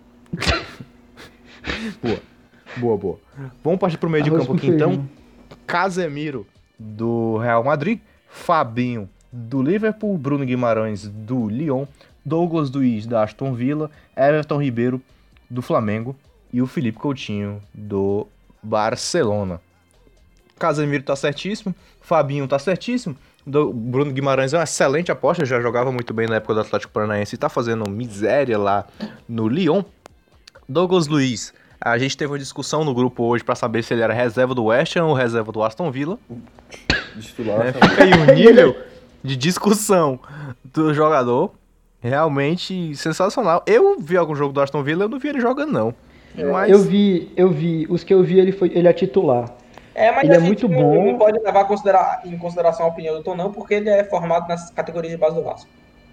Boa, boa, boa. Vamos partir pro meio de campo aqui, então. Casemiro, do Real Madrid. Fabinho, do Liverpool. Bruno Guimarães, do Lyon. Douglas Luiz, da Aston Villa. Everton Ribeiro, do Flamengo. E o Felipe Coutinho, do Barcelona. Casemiro tá certíssimo, Fabinho tá certíssimo, do Bruno Guimarães é uma excelente aposta, já jogava muito bem na época do Atlético Paranaense e tá fazendo miséria lá no Lyon. Douglas Luiz, a gente teve uma discussão no grupo hoje pra saber se ele era reserva do West Ham ou reserva do Aston Villa. É, fica aí o nível de discussão do jogador, realmente sensacional. Eu vi algum jogo do Aston Villa, eu não vi ele jogando não. Mas... Eu vi, eu vi, os que eu vi ele foi, ele é titular. É, mas ele é muito não, bom. Não pode levar considera- em consideração a opinião do Tom não, porque ele é formado nas categorias de base do Vasco.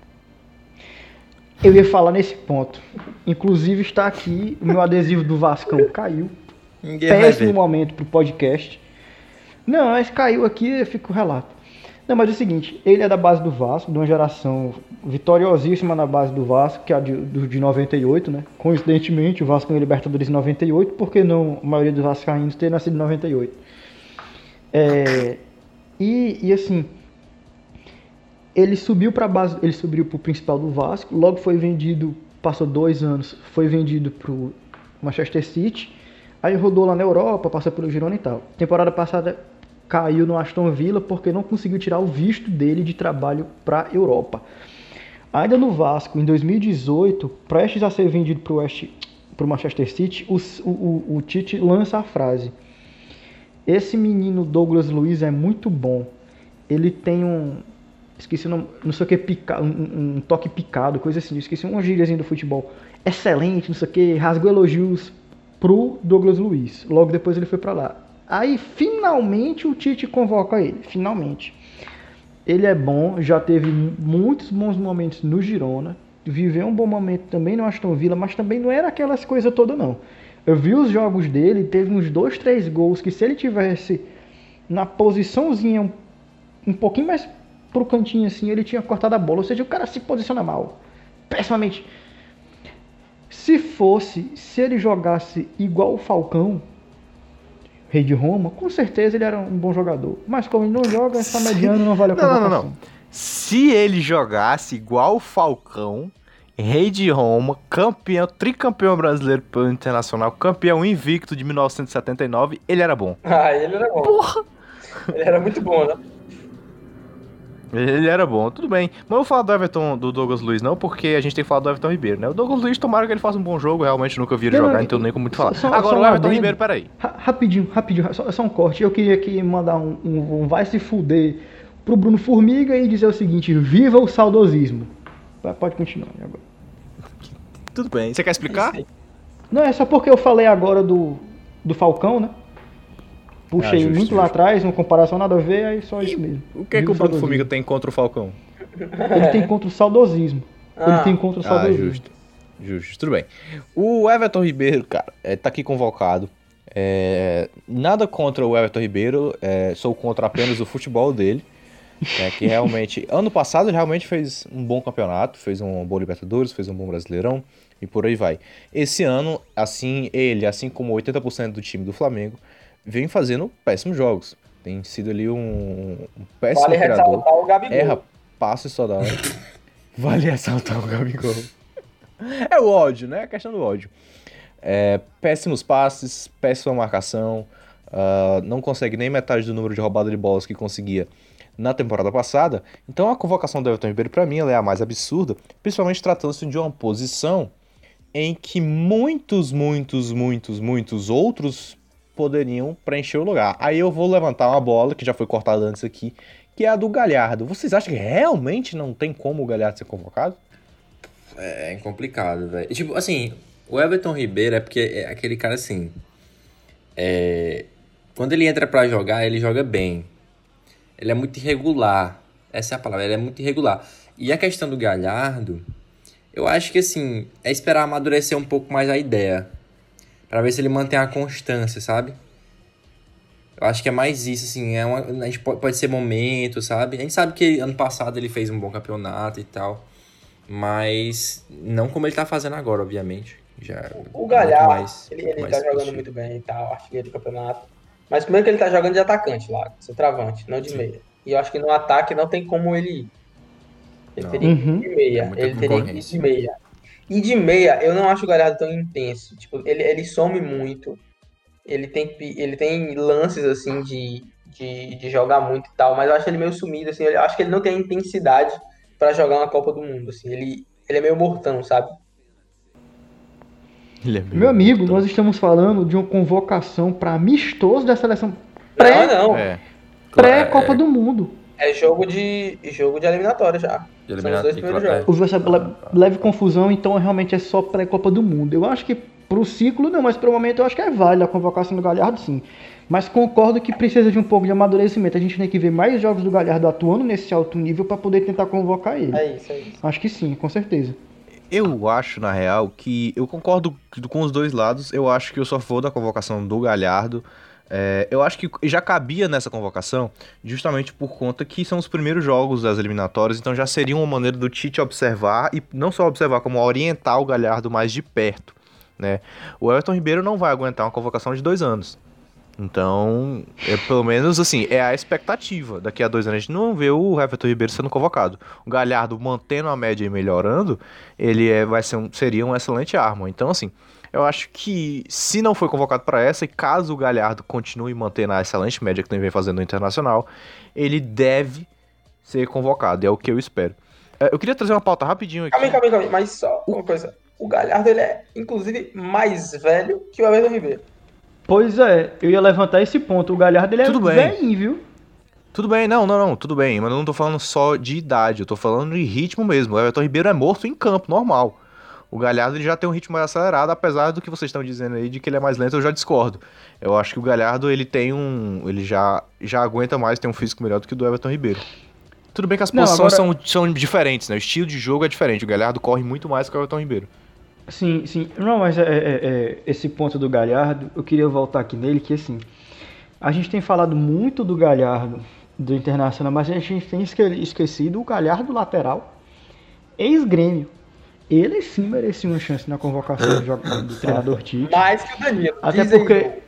Eu ia falar nesse ponto. Inclusive está aqui o meu adesivo do Vascão caiu. Ninguém Péssimo momento pro podcast. Não, mas caiu aqui, eu fico relato. Não, mas é o seguinte, ele é da base do Vasco, de uma geração vitoriosíssima na base do Vasco, que é a de, de noventa e oito, né? Coincidentemente, o Vasco ganhou Libertadores em noventa e oito, porque não a maioria dos vascaínos ter nascido em noventa e oito. É, e, e assim, ele subiu para base, ele subiu pro principal do Vasco, logo foi vendido, passou dois anos, foi vendido pro Manchester City, aí rodou lá na Europa, passou pelo Girona e tal. Temporada passada caiu no Aston Villa porque não conseguiu tirar o visto dele de trabalho para a Europa. Ainda no Vasco, em dois mil e dezoito, prestes a ser vendido para o Manchester City, o, o, o Tite lança a frase: esse menino Douglas Luiz é muito bom. Ele tem um... Esqueci o nome, não sei o que, pica, um, um toque picado, coisa assim. Esqueci uma gíriazinha do futebol. Excelente, não sei o que, rasgou elogios pro Douglas Luiz. Logo depois ele foi para lá. Aí, finalmente, o Tite convoca ele. Finalmente. Ele é bom, já teve muitos bons momentos no Girona. Viveu um bom momento também no Aston Villa, mas também não era aquelas coisas todas, não. Eu vi os jogos dele, teve uns dois, três gols que se ele tivesse na posiçãozinha um, um pouquinho mais pro cantinho assim, ele tinha cortado a bola. Ou seja, o cara se posiciona mal. Pessimamente. Se fosse, se ele jogasse igual o Falcão, rei de Roma, com certeza ele era um bom jogador. Mas como ele não joga, essa mediana não vale a Não, não, convocação. não, não. Se ele jogasse igual o Falcão, rei de Roma, campeão, tricampeão brasileiro pelo Internacional, campeão invicto de mil novecentos e setenta e nove, ele era bom. Ah, ele era bom. Porra! Ele era muito bom, né? Ele era bom, tudo bem. Mas eu vou falar do Everton, do Douglas Luiz não, porque a gente tem que falar do Everton Ribeiro, né? O Douglas Luiz, tomara que ele faça um bom jogo, realmente nunca vi ele Não, jogar, não, então nem como muito falar. só- Agora só o um Everton adendo. Ribeiro, peraí. Ra- Rapidinho, rapidinho, só, só um corte. Eu queria aqui mandar um, um, um vai se fuder pro Bruno Formiga e dizer o seguinte: viva o saudosismo. Vai, pode continuar agora. Tudo bem. Você quer explicar? Não, é só porque eu falei agora do, do Falcão, né? Puxei Ah, justo, muito lá justo. atrás, uma comparação nada a ver, aí só isso mesmo. O que é que Viva o Bruno saudosismo. Formiga tem contra o Falcão? Ele tem contra o saudosismo. Ele Ah. tem contra o Ah, saudosismo. justo. Justo, tudo bem. O Everton Ribeiro, cara, é, tá aqui convocado. É, nada contra o Everton Ribeiro, é, sou contra apenas o futebol dele. É, que realmente, ano passado ele realmente fez um bom campeonato, fez um bom Libertadores, fez um bom Brasileirão e por aí vai. Esse ano, assim, ele, assim como oitenta por cento do time do Flamengo, vem fazendo péssimos jogos. Tem sido ali um, um péssimo Vale criador. ressaltar o Gabigol. Erra passes toda hora. Vale ressaltar o Gabigol. É o ódio, né? A questão do ódio. É, péssimos passes, péssima marcação, ah, não consegue nem metade do número de roubada de bolas que conseguia na temporada passada. Então a convocação do Everton Ribeiro, pra mim, ela é a mais absurda, principalmente tratando-se de uma posição em que muitos, muitos, muitos, muitos outros poderiam preencher o lugar. Aí eu vou levantar uma bola, que já foi cortada antes aqui, que é a do Galhardo. Vocês acham que realmente não tem como o Galhardo ser convocado? É complicado, velho. Tipo, assim, o Everton Ribeiro é porque é aquele cara assim. É... Quando ele entra pra jogar, ele joga bem. Ele é muito irregular. Essa é a palavra, ele é muito irregular. E a questão do Galhardo, eu acho que assim, é esperar amadurecer um pouco mais a ideia. Pra ver se ele mantém a constância, sabe? Eu acho que é mais isso, assim, é uma, a gente pode, pode ser momento, sabe? A gente sabe que ano passado ele fez um bom campeonato e tal, mas não como ele tá fazendo agora, obviamente. Já O muito Galhardo, mais- ele, ele mais tá jogando positivo. muito bem e tal, artilheiro do campeonato. Mas primeiro que ele tá jogando de atacante lá, centroavante, não de meia. E eu acho que no ataque não tem como ele ir. Ele Não. teria que ir Uhum. de meia. É muita ele teria que ir concorrência. de meia. E de meia, eu não acho o Galhardo tão intenso. Tipo, ele, ele some muito. Ele tem, pi- ele tem lances, assim, de, de, de jogar muito e tal, mas eu acho ele meio sumido, assim. Eu acho que ele não tem a intensidade pra jogar uma Copa do Mundo, assim. Ele, ele é meio mortão, sabe? Ele é meio Meu amigo, morto. nós estamos falando de uma convocação para amistoso da seleção pré, Não, não. É. pré-Copa É, do Mundo. É jogo de, jogo de eliminatória já. de São os eliminar- dois e primeiros cla- jogos. Houve essa le- leve confusão, então realmente é só pré-Copa do Mundo. Eu acho que pro ciclo não, mas pro momento eu acho que é válido a convocação do Galhardo, sim. Mas concordo que precisa de um pouco de amadurecimento. A gente tem que ver mais jogos do Galhardo atuando nesse alto nível para poder tentar convocar ele. É isso, é isso. Acho que sim, com certeza. Eu acho, na real, que eu concordo com os dois lados. Eu acho que eu só vou da convocação do Galhardo. É, eu acho que já cabia nessa convocação, justamente por conta que são os primeiros jogos das eliminatórias, então já seria uma maneira do Tite observar, e não só observar, como orientar o Galhardo mais de perto, né? O Everton Ribeiro não vai aguentar uma convocação de dois anos. Então, é, pelo menos assim, é a expectativa. Daqui a dois anos a gente não vê o Everton Ribeiro sendo convocado. O Galhardo mantendo a média e melhorando, ele é, vai ser um, seria uma excelente arma. Então, assim, eu acho que se não foi convocado para essa, e caso o Galhardo continue mantendo a excelente média que ele vem fazendo no Internacional, ele deve ser convocado, é o que eu espero. É, eu queria trazer uma pauta rapidinho aqui. Calma aí, calma aí, calma aí. Mas só uma coisa. O Galhardo, ele é, inclusive, mais velho que o Everton Ribeiro. Pois é, eu ia levantar esse ponto. O Galhardo ele é Tudo bem. velhinho, viu? Tudo bem, não, não, não, tudo bem, mas eu não tô falando só de idade, eu tô falando de ritmo mesmo. O Everton Ribeiro é morto em campo, normal. O Galhardo ele já tem um ritmo mais acelerado, apesar do que vocês estão dizendo aí de que ele é mais lento, eu já discordo. Eu acho que o Galhardo ele tem um, ele já, já aguenta mais, tem um físico melhor do que o do Everton Ribeiro. Tudo bem que as Não, posições agora- são, são diferentes, né? O estilo de jogo é diferente. O Galhardo corre muito mais que o Everton Ribeiro. Sim, sim. Não, mas é, é- é- esse ponto do Galhardo, eu queria voltar aqui nele, que assim, a gente tem falado muito do Galhardo do Internacional, mas a gente tem esque- esquecido o Galhardo lateral, ex-Grêmio. ele sim merecia uma chance na convocação do, jogo, do treinador Tite. Mais que o Danilo. Até Diz aí, porque... Igor.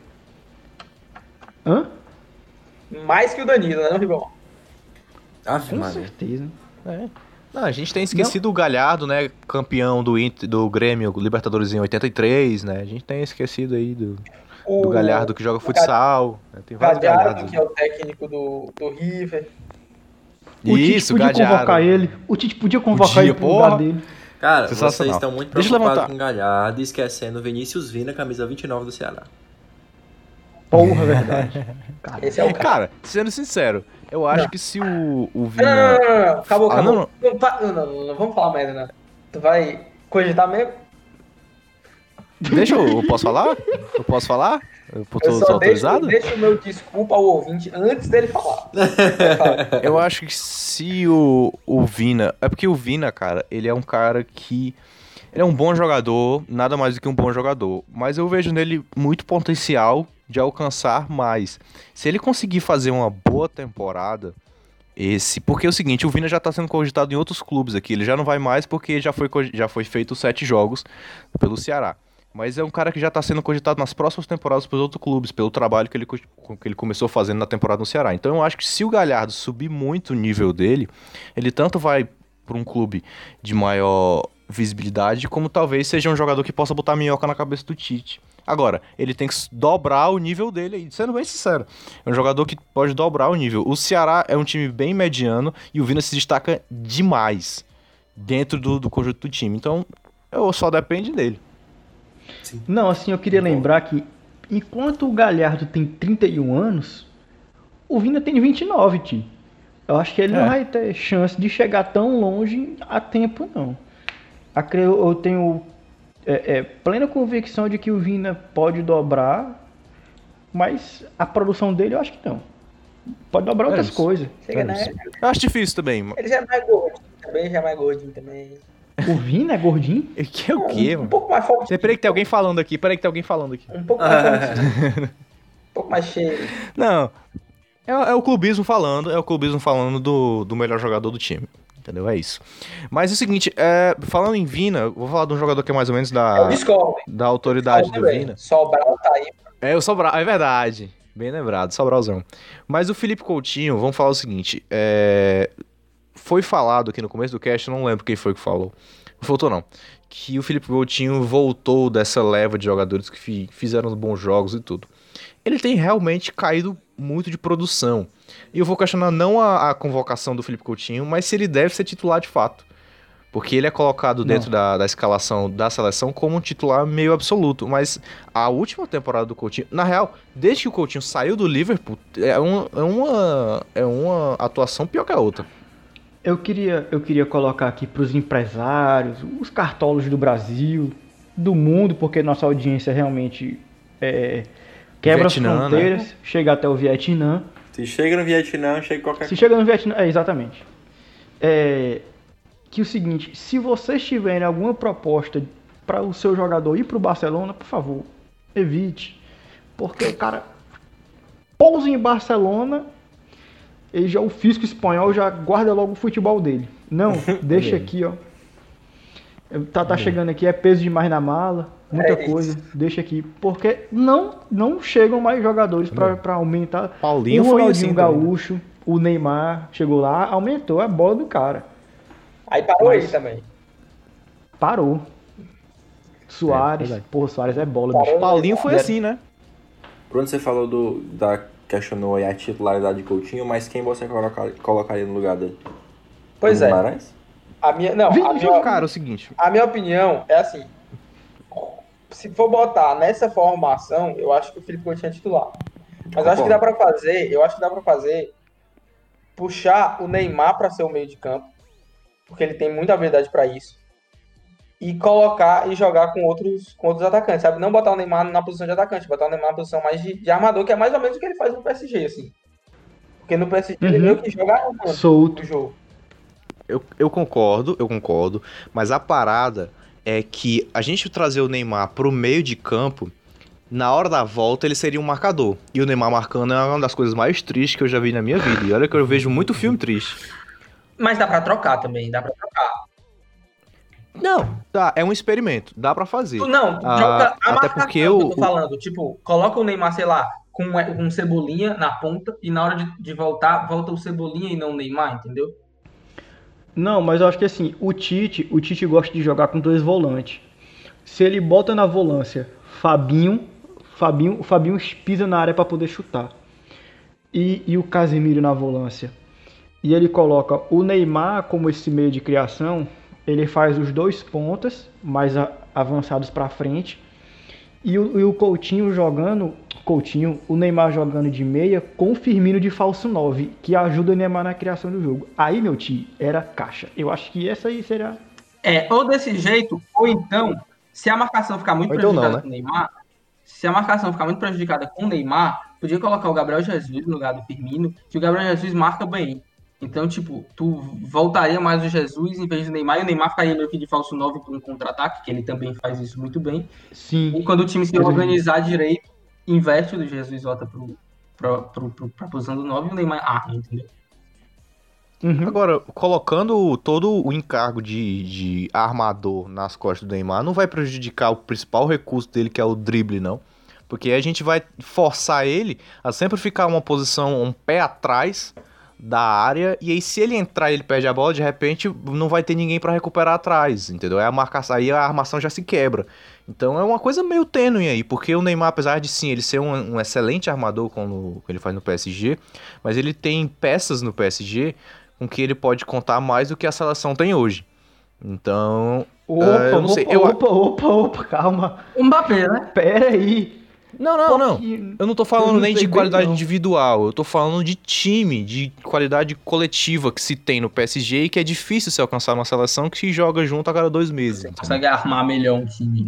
Hã? Mais que o Danilo, né, Ribão? Ah, Com mano. certeza. É. Não, a gente tem esquecido o Galhardo, né? Campeão do, Inter, do Grêmio Libertadores em oitenta e três, né? A gente tem esquecido aí do, O, do Galhardo que joga futsal. Né? Tem vários Galhardo, Galhardos. que é o técnico do, do River. O Tite Isso, podia Galhardo. convocar ele. O Tite podia convocar Podia, ele pro lugar porra. dele. Cara, vocês Sensacional. estão muito Deixa eu preocupados levantar. com o Galhardo e esquecendo o Vinícius Vina, camisa vinte e nove do Ceará. Porra, verdade. Cara, Esse é o cara. Cara, sendo sincero, eu acho Não. que se o, o Não, Vina... não, não, não, não. Acabou, Ah, acabou. não, Não, pa- não, não, não, não, vamos falar merda, não. Tu vai cogitar mesmo? Deixa eu... eu Posso falar? Eu posso falar? Eu tô, Eu tô só deixo, autorizado? deixo o meu desculpa ao ouvinte antes dele falar. Vai falar. Eu acho que se o, o Vina... É porque o Vina, cara, ele é um cara que... Ele é um bom jogador, nada mais do que um bom jogador. Mas eu vejo nele muito potencial de alcançar mais. Se ele conseguir fazer uma boa temporada, esse... Porque é o seguinte, o Vina já tá sendo cogitado em outros clubes aqui. Ele já não vai mais porque já foi, co- já foi feito sete jogos pelo Ceará. Mas é um cara que já tá sendo cogitado nas próximas temporadas pelos outros clubes, pelo trabalho que ele, co- que ele começou fazendo na temporada no Ceará. Então eu acho que se o Galhardo subir muito o nível dele, ele tanto vai para um clube de maior visibilidade, como talvez seja um jogador que possa botar minhoca na cabeça do Tite. Agora, ele tem que dobrar o nível dele aí, sendo bem sincero. É um jogador que pode dobrar o nível. O Ceará é um time bem mediano e o Vina se destaca demais dentro do, do conjunto do time. Então, eu só depende dele. não, assim, eu queria lembrar que enquanto o Galhardo tem trinta e um anos, o Vina tem vinte e nove, tio. Eu acho que ele É. não vai ter chance de chegar tão longe a tempo, não. Acre- Eu tenho é, é, plena convicção de que o Vina pode dobrar, mas a produção dele eu acho que não. Pode dobrar É outras isso. coisas. Chega, É né? isso. Eu acho difícil também. Ele já é mais gordinho também, já é mais gordinho também. O Vina é gordinho? Que é o quê, Um, um mano? pouco mais forte. Peraí que tem alguém falando aqui, peraí que tem alguém falando aqui. Um pouco mais forte. Um pouco mais cheio. Não, é, é o clubismo falando, é o clubismo falando do, do melhor jogador do time. Entendeu? É isso. Mas é o seguinte, é, falando em Vina, eu vou falar de um jogador que é mais ou menos É da, o Discord. da autoridade do Vina. Sobral tá aí. É o Sobral, é verdade. Bem lembrado, Sobralzão. Mas o Felipe Coutinho, vamos falar o seguinte, é, foi falado aqui no começo do cast, eu não lembro quem foi que falou. Não faltou não. Que o Felipe Coutinho voltou dessa leva de jogadores que fi- fizeram bons jogos e tudo. Ele tem realmente caído muito de produção. E eu vou questionar não a, a convocação do Felipe Coutinho, mas se ele deve ser titular de fato. Porque ele é colocado Não. dentro da, da escalação da seleção como um titular meio absoluto. Mas a última temporada do Coutinho... Na real, desde que o Coutinho saiu do Liverpool, é, um, é, uma, é uma atuação pior que a outra. Eu queria, eu queria colocar aqui para os empresários, os cartolos do Brasil, do mundo, porque nossa audiência realmente é, quebra Vietnã, as fronteiras, chega até o Vietnã. Se chega no Vietnã, chega qualquer Se chega no Vietnã, é, exatamente. É, que o seguinte, se vocês tiverem alguma proposta para o seu jogador ir para o Barcelona, por favor, evite. Porque o cara pousa em Barcelona, ele já, o fisco espanhol já guarda logo o futebol dele. Não, deixa aqui, ó. Tá, tá chegando aqui, é peso demais na mala, muita É isso. coisa, deixa aqui. Porque não, não chegam mais jogadores para aumentar. Paulinho o foi Ronaldinho assim também, né? Gaúcho, o Neymar chegou lá, aumentou a bola do cara. Aí parou Mas- aí também. Parou. Soares, verdade. porra, Soares é bola, Parou. bicho. Paulinho foi Era- assim, né? Quando você falou do. Da, questionou aí a titularidade de Coutinho, mas quem você colocar, colocaria no lugar dele? Pois Bruno é. Guimarães? A minha, não, a Vini, minha, Cara, é o seguinte... a minha opinião é assim. Se for botar nessa formação, eu acho que o Felipe Coutinho é titular. Mas eu acho que dá pra fazer, eu acho que dá pra fazer puxar o Neymar pra ser o meio de campo, porque ele tem muita habilidade pra isso. E colocar e jogar com outros, com outros atacantes, sabe? Não botar o Neymar na posição de atacante, botar o Neymar na posição mais de, de armador, que é mais ou menos o que ele faz no P S G, assim. Porque no P S G ele Uhum. meio que joga armando Solto. o jogo. Eu, eu concordo, eu concordo, mas a parada é que a gente trazer o Neymar pro meio de campo, na hora da volta ele seria um marcador. E o Neymar marcando é uma das coisas mais tristes que eu já vi na minha vida. E olha que eu vejo muito filme triste. Mas dá pra trocar também, dá pra trocar. Não, tá, é um experimento, dá pra fazer. Tu não, Ah, joga a até marcação porque que o- eu tô falando. Tipo, coloca o Neymar, sei lá, com um Cebolinha na ponta e na hora de, de voltar, volta o Cebolinha e não o Neymar, entendeu? Não, mas eu acho que assim, o Tite, o Tite gosta de jogar com dois volantes. Se ele bota na volância Fabinho, Fabinho, o Fabinho pisa na área para poder chutar. E, e o Casemiro na volância. E ele coloca o Neymar como esse meio de criação, ele faz os dois pontas mais a, avançados para frente. E o, e o Coutinho jogando, Coutinho, o Neymar jogando de meia com o Firmino de falso nove, que ajuda o Neymar na criação do jogo. Aí, meu tio, era caixa. Eu acho que essa aí será... É, ou desse jeito, ou então, se a marcação ficar muito Ou então não, prejudicada né? com o Neymar, se a marcação ficar muito prejudicada com o Neymar, podia colocar o Gabriel Jesus no lugar do Firmino, que o Gabriel Jesus marca bem. Então, tipo, tu voltaria mais o Jesus em vez do Neymar, e o Neymar ficaria meio que de falso nove para um contra-ataque, que ele também faz isso muito bem. Sim. E quando o time se Jesus. organizar direito, inverte o Jesus, volta pro, pro, pro, pro, pra posição do nove e o Neymar arma, entendeu? Uhum. Agora, colocando todo o encargo de, de armador nas costas do Neymar, não vai prejudicar o principal recurso dele, que é o drible, não. Porque a gente vai forçar ele a sempre ficar uma posição, um pé atrás da área, e aí se ele entrar e ele perde a bola, de repente não vai ter ninguém pra recuperar atrás, entendeu? Aí a marcação, aí a armação já se quebra. Então é uma coisa meio tênue aí, porque o Neymar, apesar de sim, ele ser um, um excelente armador como ele faz no P S G, mas ele tem peças no P S G com que ele pode contar mais do que a seleção tem hoje. Então, Opa, uh, eu não opa, sei. Eu... opa, opa, opa, calma. O Mbappé, né? Pera aí. Não, não, não. Pouquinho. Eu não tô Eu falando não nem sei de bem, qualidade não. individual, eu tô falando de time, de qualidade coletiva que se tem no P S G e que é difícil se alcançar numa seleção que se joga junto a cada dois meses. Você entendeu? consegue armar melhor um time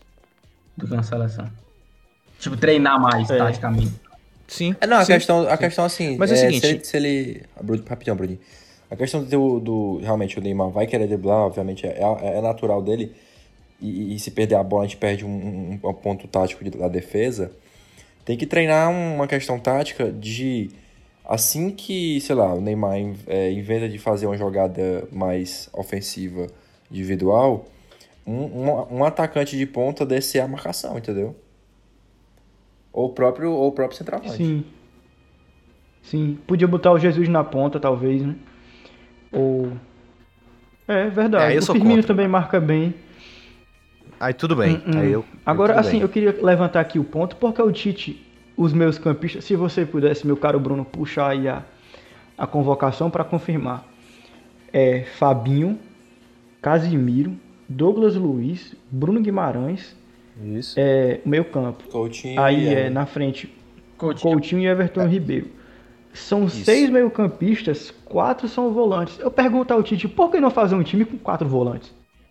do que uma seleção. Tipo, treinar mais, É. taticamente. Sim. É, não, a sim, questão, a sim. questão assim. Mas é o seguinte- Se ele. Se ele... ah, Bruno, rapidão, Bruno. A questão do, do. Realmente, o Neymar vai querer driblar, obviamente, é, é natural dele. E, e se perder a bola, a gente perde um, um, um ponto tático de- da defesa. Tem que treinar uma questão tática de. Assim que, sei lá, o Neymar é, inventa de fazer uma jogada mais ofensiva individual, um, um, um atacante de ponta descer a marcação, entendeu? Ou o próprio, ou o próprio centroavante. Sim. Sim. Podia botar o Jesus na ponta, talvez, né? Ou... É verdade. É, eu o sou Firmino contra. também marca bem. Aí tudo bem. Hum, hum. Aí eu, Agora, tudo assim, bem. eu queria levantar aqui o ponto, porque o Tite, os meus campistas, se você pudesse, meu caro Bruno, puxar aí a, a convocação para confirmar. É Fabinho, Casimiro, Douglas Luiz, Bruno Guimarães, Isso. é, o meio campo. Coutinho Aí e é na frente Coutinho. Coutinho e Everton Ribeiro. São Isso. seis meio-campistas, quatro são volantes. Eu pergunto ao Tite, por que não fazer um time com quatro volantes?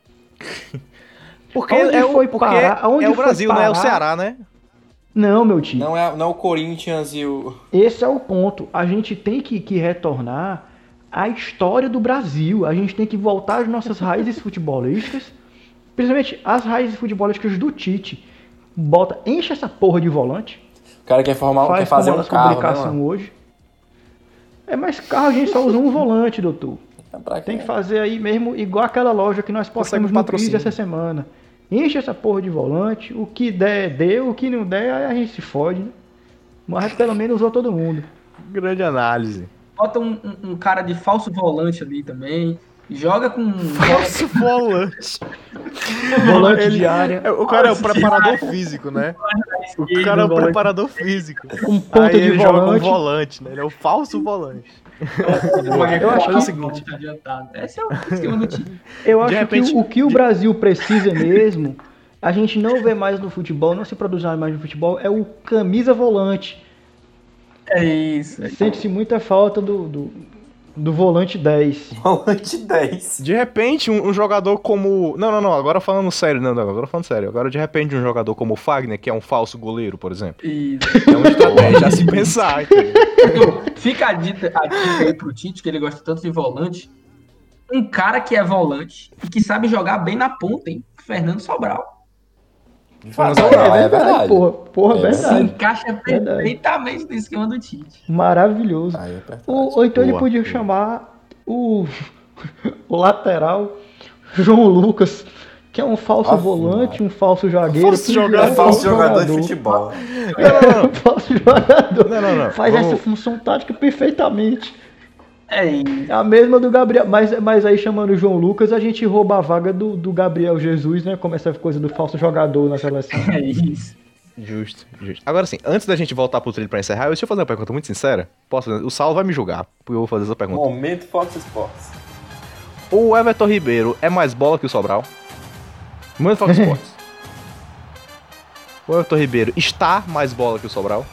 Porque Aonde é o, foi porque parar? Aonde é o foi Brasil, né? É o parar? Ceará, né? Não, meu tio. Não é, não é o Corinthians e o. Esse é o ponto. A gente tem que, que retornar à história do Brasil. A gente tem que voltar às nossas raízes futebolísticas, principalmente as raízes futebolísticas do Tite. Bota, enche essa porra de volante. O cara quer, formar, quer Faz fazer como um nossa carro, né, publicação mano? hoje. É, mas carro a gente só usa um volante, doutor. Pra Tem quê? que fazer aí mesmo igual aquela loja que nós postamos Consegue no patrocínio. Cris essa semana. Enche essa porra de volante. O que der, deu. O que não der, aí a gente se fode, né? Mas pelo menos usou todo mundo. Grande análise. Bota um, um- um cara de falso volante ali também. Joga com. Falso volante. Volante Ele- de área. É, o cara é o Falso preparador físico, né? O cara é o volante. preparador físico. Um ponta Aí de ele joga com volante. volante, né? Ele é o falso volante. Eu acho que- é o seguinte. Adiantado. Esse é o esquema do time. Eu acho repente- que o, o que o Brasil precisa mesmo, a gente não vê mais no futebol, não se produz mais no futebol, é o camisa volante. É isso. Sente-se muita falta do, do, do volante dez. Volante dez. De repente, um, um jogador como. Não, não, não. Agora falando sério, não, não. Agora falando sério. Agora, de repente, um jogador como o Fagner, que é um falso goleiro, por exemplo. Isso. É uma estratégia a se pensar, entendeu? Então, fica a dica, a dica aí pro Tite, que ele gosta tanto de volante. Um cara que é volante e que sabe jogar bem na ponta, hein? Fernando Sobral. Mas, Não, não, é verdade. Porra, porra É Se verdade. encaixa Verdade. perfeitamente no esquema do Tite. Maravilhoso. Aí é verdade. Ou, ou então ele Boa, podia boa. chamar o, o lateral João Lucas, que é um falso Aff, volante, mano. um falso zagueiro. Falso que jogador. é um Falso jogador de futebol. Não, não, não. Falso jogador. Não, não, não. Faz Vamos- essa função tática perfeitamente. É isso. É a mesma do Gabriel. Mas, mas aí chamando o João Lucas, a gente rouba a vaga do, do Gabriel Jesus, né? Como essa coisa do falso jogador na seleção. É isso. Justo, justo. Agora sim, antes da gente voltar pro trilho pra encerrar, deixa eu fazer uma pergunta muito sincera. Posso fazer? O Saulo vai me julgar, porque eu vou fazer essa pergunta. Momento Fox Sports. O Everton Ribeiro é mais bola que o Sobral? Momento Fox Sports. O Everton Ribeiro está mais bola que o Sobral?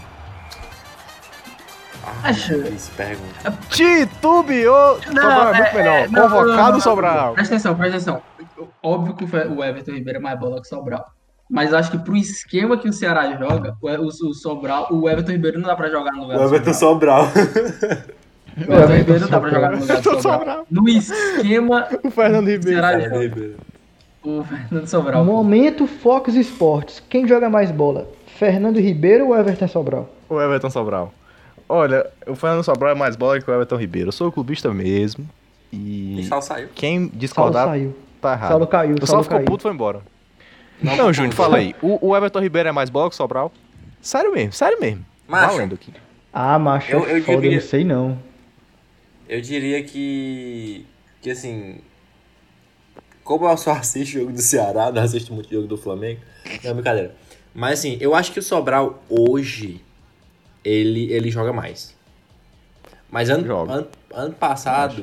Acho- Isso, pergunta. Titubeou! Sobral é muito melhor. é, não, Convocado não, não, não. Sobral. Presta atenção, presta atenção. Óbvio que o Fe- o Everton Ribeiro é mais bola que o Sobral. Mas acho que pro esquema que o Ceará joga, o, o, o Sobral, o Everton Ribeiro não dá pra jogar no lugar O Everton do Sobral. Sobral. O Everton Ribeiro não dá pra jogar no lugar do Everton Sobral. Sobral. No esquema O Fernando que o Ribeiro. Ceará Fernando joga, Ribeiro. o Fernando Sobral. Momento Fox Sports. Quem joga mais bola? Fernando Ribeiro ou Everton Sobral? O Everton Sobral. Olha, o Fernando Sobral é mais bola que o Everton Ribeiro. Eu sou clubista mesmo. E E Sal saiu. quem Saulo discordar saiu. tá errado. Saulo caiu. O Saulo Saulo ficou caiu. puto e foi embora. Não, Júnior, fala aí. O, o Everton Ribeiro é mais bola que o Sobral? Sério mesmo, sério mesmo. Macho. Valendo aqui. Ah, macho, Eu- é eu foda, diria- eu não sei não. Eu diria que. Que assim. Como eu só assisto jogo do Ceará, não assisto muito jogo do Flamengo. Não, brincadeira. Mas assim, eu acho que o Sobral hoje. Ele, ele joga mais. Mas ano, Joga. ano, ano passado.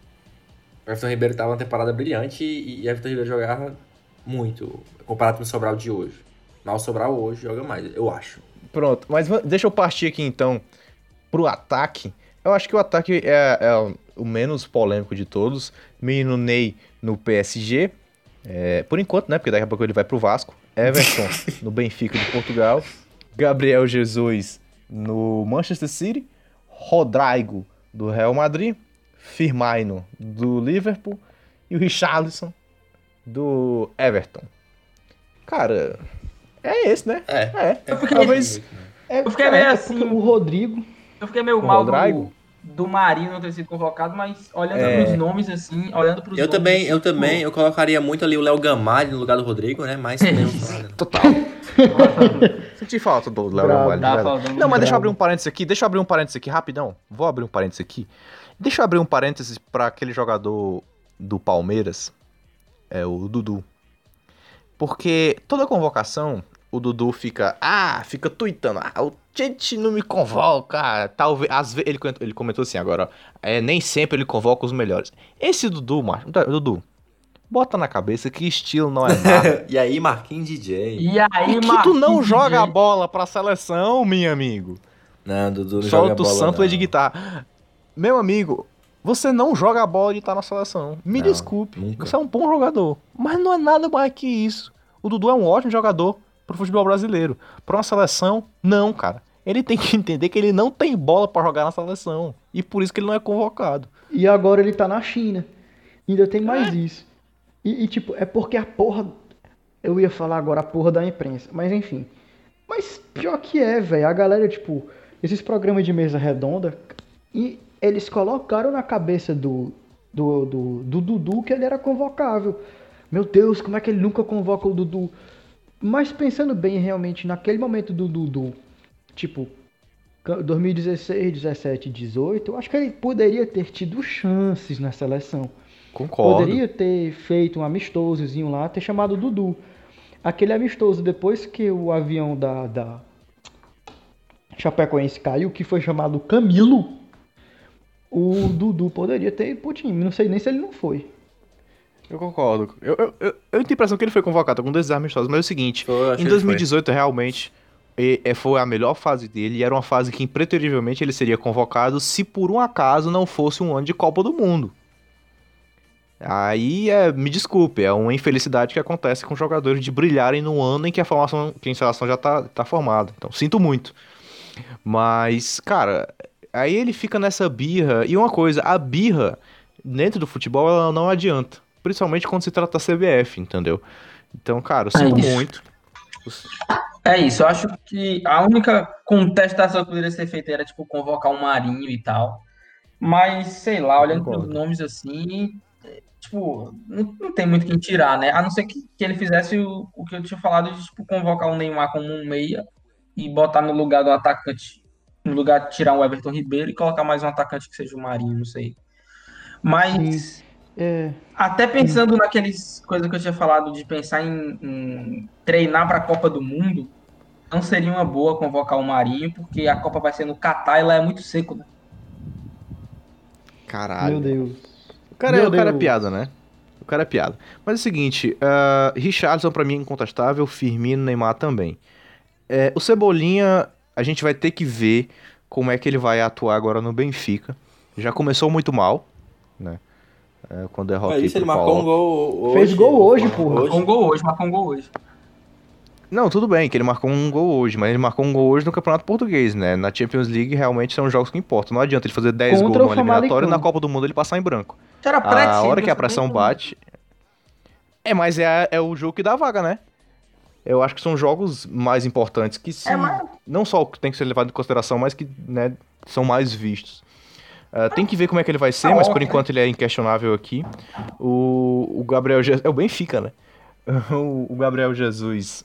O Everton Ribeiro tava uma temporada brilhante e o Everton Ribeiro jogava muito. Comparado com o Sobral de hoje. Mas o Sobral hoje joga mais, eu acho. Pronto, mas va- deixa eu partir aqui então pro ataque. Eu acho que o ataque é, é o menos polêmico de todos. Menino Ney no P S G. É, por enquanto, né? Porque daqui a pouco ele vai pro Vasco. Everton no Benfica de Portugal. Gabriel Jesus no Manchester City. Rodrigo do Real Madrid. Firmino do Liverpool. E o Richarlison do Everton. Cara, é esse, né? É. É. É, Talvez. É, Eu fiquei meio é assim. porque o Rodrigo. Eu fiquei meio O mal do, Rodrigo? do Marinho não ter sido convocado, mas olhando É. pros nomes assim, olhando pros Eu nomes, também, assim, eu pô, também, eu colocaria muito ali o Léo Gamalho no lugar do Rodrigo, né? Mas também não falo nada, não. Total. Senti falta do Léo Bravo. Gamalho. de Tá verdade. faltando Não, mas deixa eu bravo. abrir um parênteses aqui. Deixa eu abrir um parênteses aqui rapidão. Vou abrir um parênteses aqui. Deixa eu abrir um parênteses pra aquele jogador do Palmeiras, é o Dudu. Porque toda convocação, o Dudu fica, ah, fica tuitando, ah, o Tite não me convoca, talvez, às vezes, ele, ele comentou assim agora, ó, é, nem sempre ele convoca os melhores. Esse Dudu, macho, Dudu, bota na cabeça que estilo não é nada. E aí, Marquinhos D J. E aí, E que tu não Marquinhos joga D J, a bola pra seleção, meu amigo. Não, Dudu não joga Solta o bola, sampler não. de guitarra. Meu amigo, você não joga a bola de estar na seleção. Me Não, desculpe. nunca. Você é um bom jogador. Mas não é nada mais que isso. O Dudu é um ótimo jogador pro futebol brasileiro. Pra uma seleção, não, cara. Ele tem que entender que ele não tem bola pra jogar na seleção. E por isso que ele não é convocado. E agora ele tá na China. Ainda tem É. mais isso. E, e, tipo, é porque a porra. Eu ia falar agora a porra da imprensa, mas enfim. Mas pior que é, velho. A galera, tipo, esses programas de mesa redonda. E eles colocaram na cabeça do, do, do, do Dudu que ele era convocável. Meu Deus, como é que ele nunca convoca o Dudu? Mas pensando bem, realmente, naquele momento do Dudu, tipo, dois mil e dezesseis, dezessete, dezoito, eu acho que ele poderia ter tido chances na seleção. Concordo. Poderia ter feito um amistosozinho lá, ter chamado o Dudu. Aquele amistoso, depois que o avião da, da Chapecoense caiu, que foi chamado Camilo, o Dudu poderia ter ido pro time. Não sei nem se ele não foi. Eu concordo. Eu, eu, eu, eu tenho a impressão que ele foi convocado com dois amistosos, mas é o seguinte, Foi, eu acho em que dois mil e foi. dezoito realmente e- é, foi a melhor fase dele e era uma fase que impreterivelmente ele seria convocado se por um acaso não fosse um ano de Copa do Mundo. Aí, é, me desculpe, é uma infelicidade que acontece com jogadores de brilharem no ano em que a formação, que a instalação já tá, tá formada. Então, sinto muito. Mas, cara, aí ele fica nessa birra. E uma coisa, a birra dentro do futebol ela não adianta. Principalmente quando se trata da C B F, entendeu? Então, cara, eu É sinto isso. muito. É isso, eu acho que a única contestação que poderia ser feita era, tipo, convocar um Marinho e tal. Mas, sei lá, olhando Concordo. pelos nomes assim, tipo, não, não tem muito quem tirar, né? A não ser que, que ele fizesse o, o que eu tinha falado de, tipo, convocar o Neymar como um meia e botar no lugar do atacante, no lugar de tirar o Everton Ribeiro e colocar mais um atacante que seja o Marinho, não sei. Sim. Mas, É, até pensando naqueles coisas que eu tinha falado de pensar em, em treinar para a Copa do Mundo, não seria uma boa convocar o Marinho, porque a Copa vai ser no Catar e lá é muito seco, né? Caralho. meu Deus. O cara, é, Meu o cara é Deus. piada, né? O cara é piada. Mas é o seguinte, uh, Richarlison pra mim é incontestável, Firmino, Neymar também. É, o Cebolinha, a gente vai ter que ver como é que ele vai atuar agora no Benfica. Já começou muito mal, né? É, com a derrota Olha aí isso, pro ele marcou um P A O K. gol hoje. Fez gol hoje, porra. Marcou um gol hoje, marcou um gol hoje. Não, tudo bem que ele marcou um gol hoje, mas ele marcou um gol hoje no Campeonato Português, né? Na Champions League realmente são jogos que importam. Não adianta ele fazer dez Contra gols o no eliminatório e na Famalicão. Copa do Mundo ele passar em branco. Era A hora que a pré-Champions pressão também, bate... É, mas é, a- é o jogo que dá vaga, né? Eu acho que são jogos mais importantes que se... É, mas- Não só o que tem que ser levado em consideração, mas que, né, são mais vistos. Ah, tem que ver como é que ele vai ser, Tá mas por ótimo, enquanto ele é inquestionável aqui. O, o Gabriel Jesus... É o Benfica, né? O, o Gabriel Jesus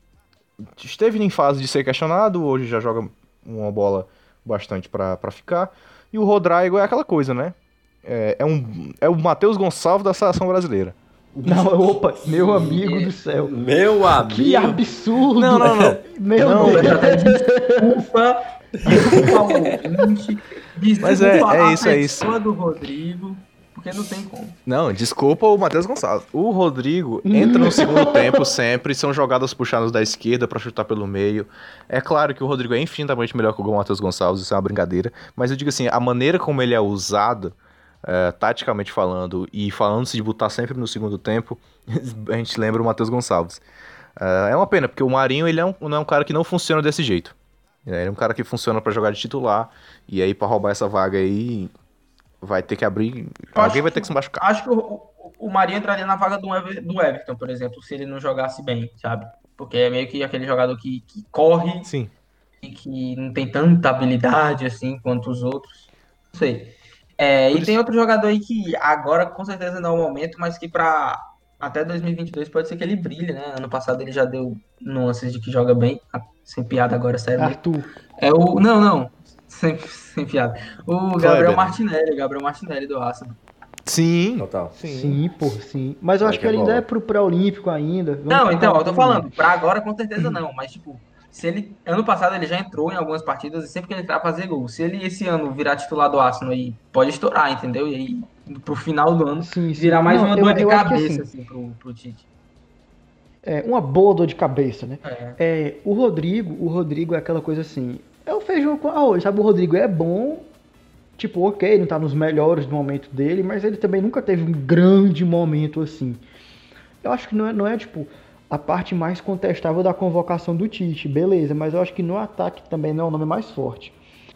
esteve em fase de ser questionado, hoje já joga uma bola bastante pra, pra ficar. E o Rodrigo é aquela coisa, né? É, é, um, é o Matheus Gonçalves da seleção brasileira. Não, opa, meu amigo do céu. Meu amigo. Que absurdo. Não, não, não. Meu Não, Deus. Eu até desculpa, desculpa ao ouvinte, desculpa Mas é- é a isso, é pessoa do Rodrigo, porque não tem como. Não, desculpa o Matheus Gonçalves. O Rodrigo entra no segundo tempo sempre, são jogadas puxadas da esquerda pra chutar pelo meio. É claro que o Rodrigo é infinitamente melhor que o Matheus Gonçalves, isso é uma brincadeira. Mas eu digo assim, a maneira como ele é usado, é, taticamente falando, e falando-se de botar sempre no segundo tempo, a gente lembra o Matheus Gonçalves. É, é uma pena, porque o Marinho ele é um, não é um cara que não funciona desse jeito. Ele é um cara que funciona pra jogar de titular, e aí pra roubar essa vaga aí, vai ter que abrir... Eu Alguém acho vai ter que se machucar. Acho que o, o, o Marinho entraria na vaga do, Ever, do Everton, por exemplo, se ele não jogasse bem, sabe? Porque é meio que aquele jogador que, que corre Sim. e que não tem tanta habilidade assim quanto os outros. Não sei. É, Por e isso- tem outro jogador aí que agora com certeza não é o momento, mas que para até dois mil e vinte e dois pode ser que ele brilhe, né? Ano passado ele já deu nuances de que joga bem, sem piada agora, sério. mesmo. Arthur. É o. Não, não. Sem, sem piada. O Kleber. Gabriel Martinelli, Gabriel Martinelli do Arsenal. Sim. Total. Sim, pô, sim. Mas eu Vai acho que que é ele ainda bola. é pro pré-olímpico ainda. Vamos Não, com então, calma eu tô também. falando, pra agora com certeza não, mas tipo, se ele. Ano passado ele já entrou em algumas partidas e sempre que ele entrar fazer gol. Se ele esse ano virar titular do Arsenal aí, pode estourar, entendeu? E aí, pro final do ano, Sim, sim. virar mais Não, uma eu- dor de eu acho que cabeça, assim, assim, pro, pro Tite. É uma boa dor de cabeça, né? É. É, o Rodrigo, o Rodrigo é aquela coisa assim. É o feijão com arroz, sabe? O Rodrigo é bom, tipo, ok, não tá nos melhores do momento dele, mas ele também nunca teve um grande momento assim. Eu acho que não é, não é tipo, a parte mais contestável da convocação do Tite, beleza, mas eu acho que no ataque também não é o nome mais forte.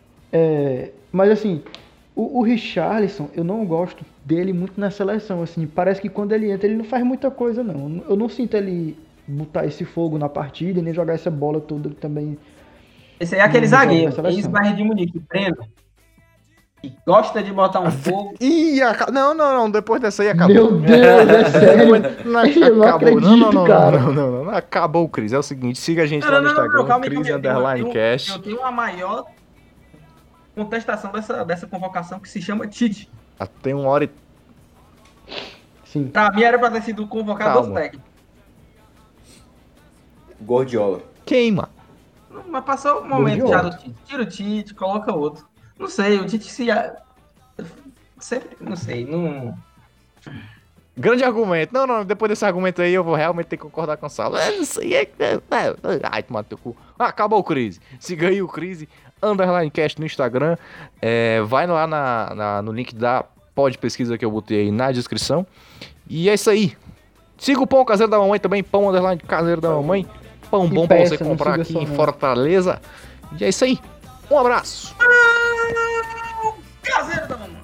É, mas assim, o, o Richarlison, eu não gosto dele muito na seleção, assim, parece que quando ele entra ele não faz muita coisa não. Eu não sinto ele botar esse fogo na partida e nem jogar essa bola toda também. Esse aí é aquele Não joga zagueiro, na seleção. ex-Bayern de Munique, Breno, que gosta de botar um fogo. Ih, aca- não, não, não, depois dessa aí acabou. Meu Deus, é sério? Não, Eu não acabou. Não, não, acredito, não, cara. não, não, não, não, acabou o Cris. É o seguinte, siga a gente Não, lá não, no não, não, Instagram, calma aí, Cris calma aí. Eu tenho- Underline eu, Cast. eu tenho a maior contestação dessa, dessa convocação que se chama Tite. Ah, tem uma hora e... Sim. Pra mim era pra ter sido convocado Calma. os técnicos. Gordiola. Queima. Não, Mas passou o momento Gordiola. já do Tite. Tira o Tite, coloca outro. Não sei, o Tite se. Sempre. Não sei, não. Grande argumento. Não, não, depois desse argumento aí eu vou realmente ter que concordar com o Saulo. É, não sei, é... é, é, Ai, tomar teu cu. Ah, acabou o Cris. Siga aí o Cris, Underline Cast no Instagram. É, vai lá na, na- no link da pod pesquisa que eu botei aí na descrição. E é isso aí. Siga o Pão Caseiro da Mamãe também, Pão Underline Caseiro da Mamãe. Pão bom pra peça, você não comprar siga aqui só em não. Fortaleza. E é isso aí. Um abraço. Caseiro da mamãe.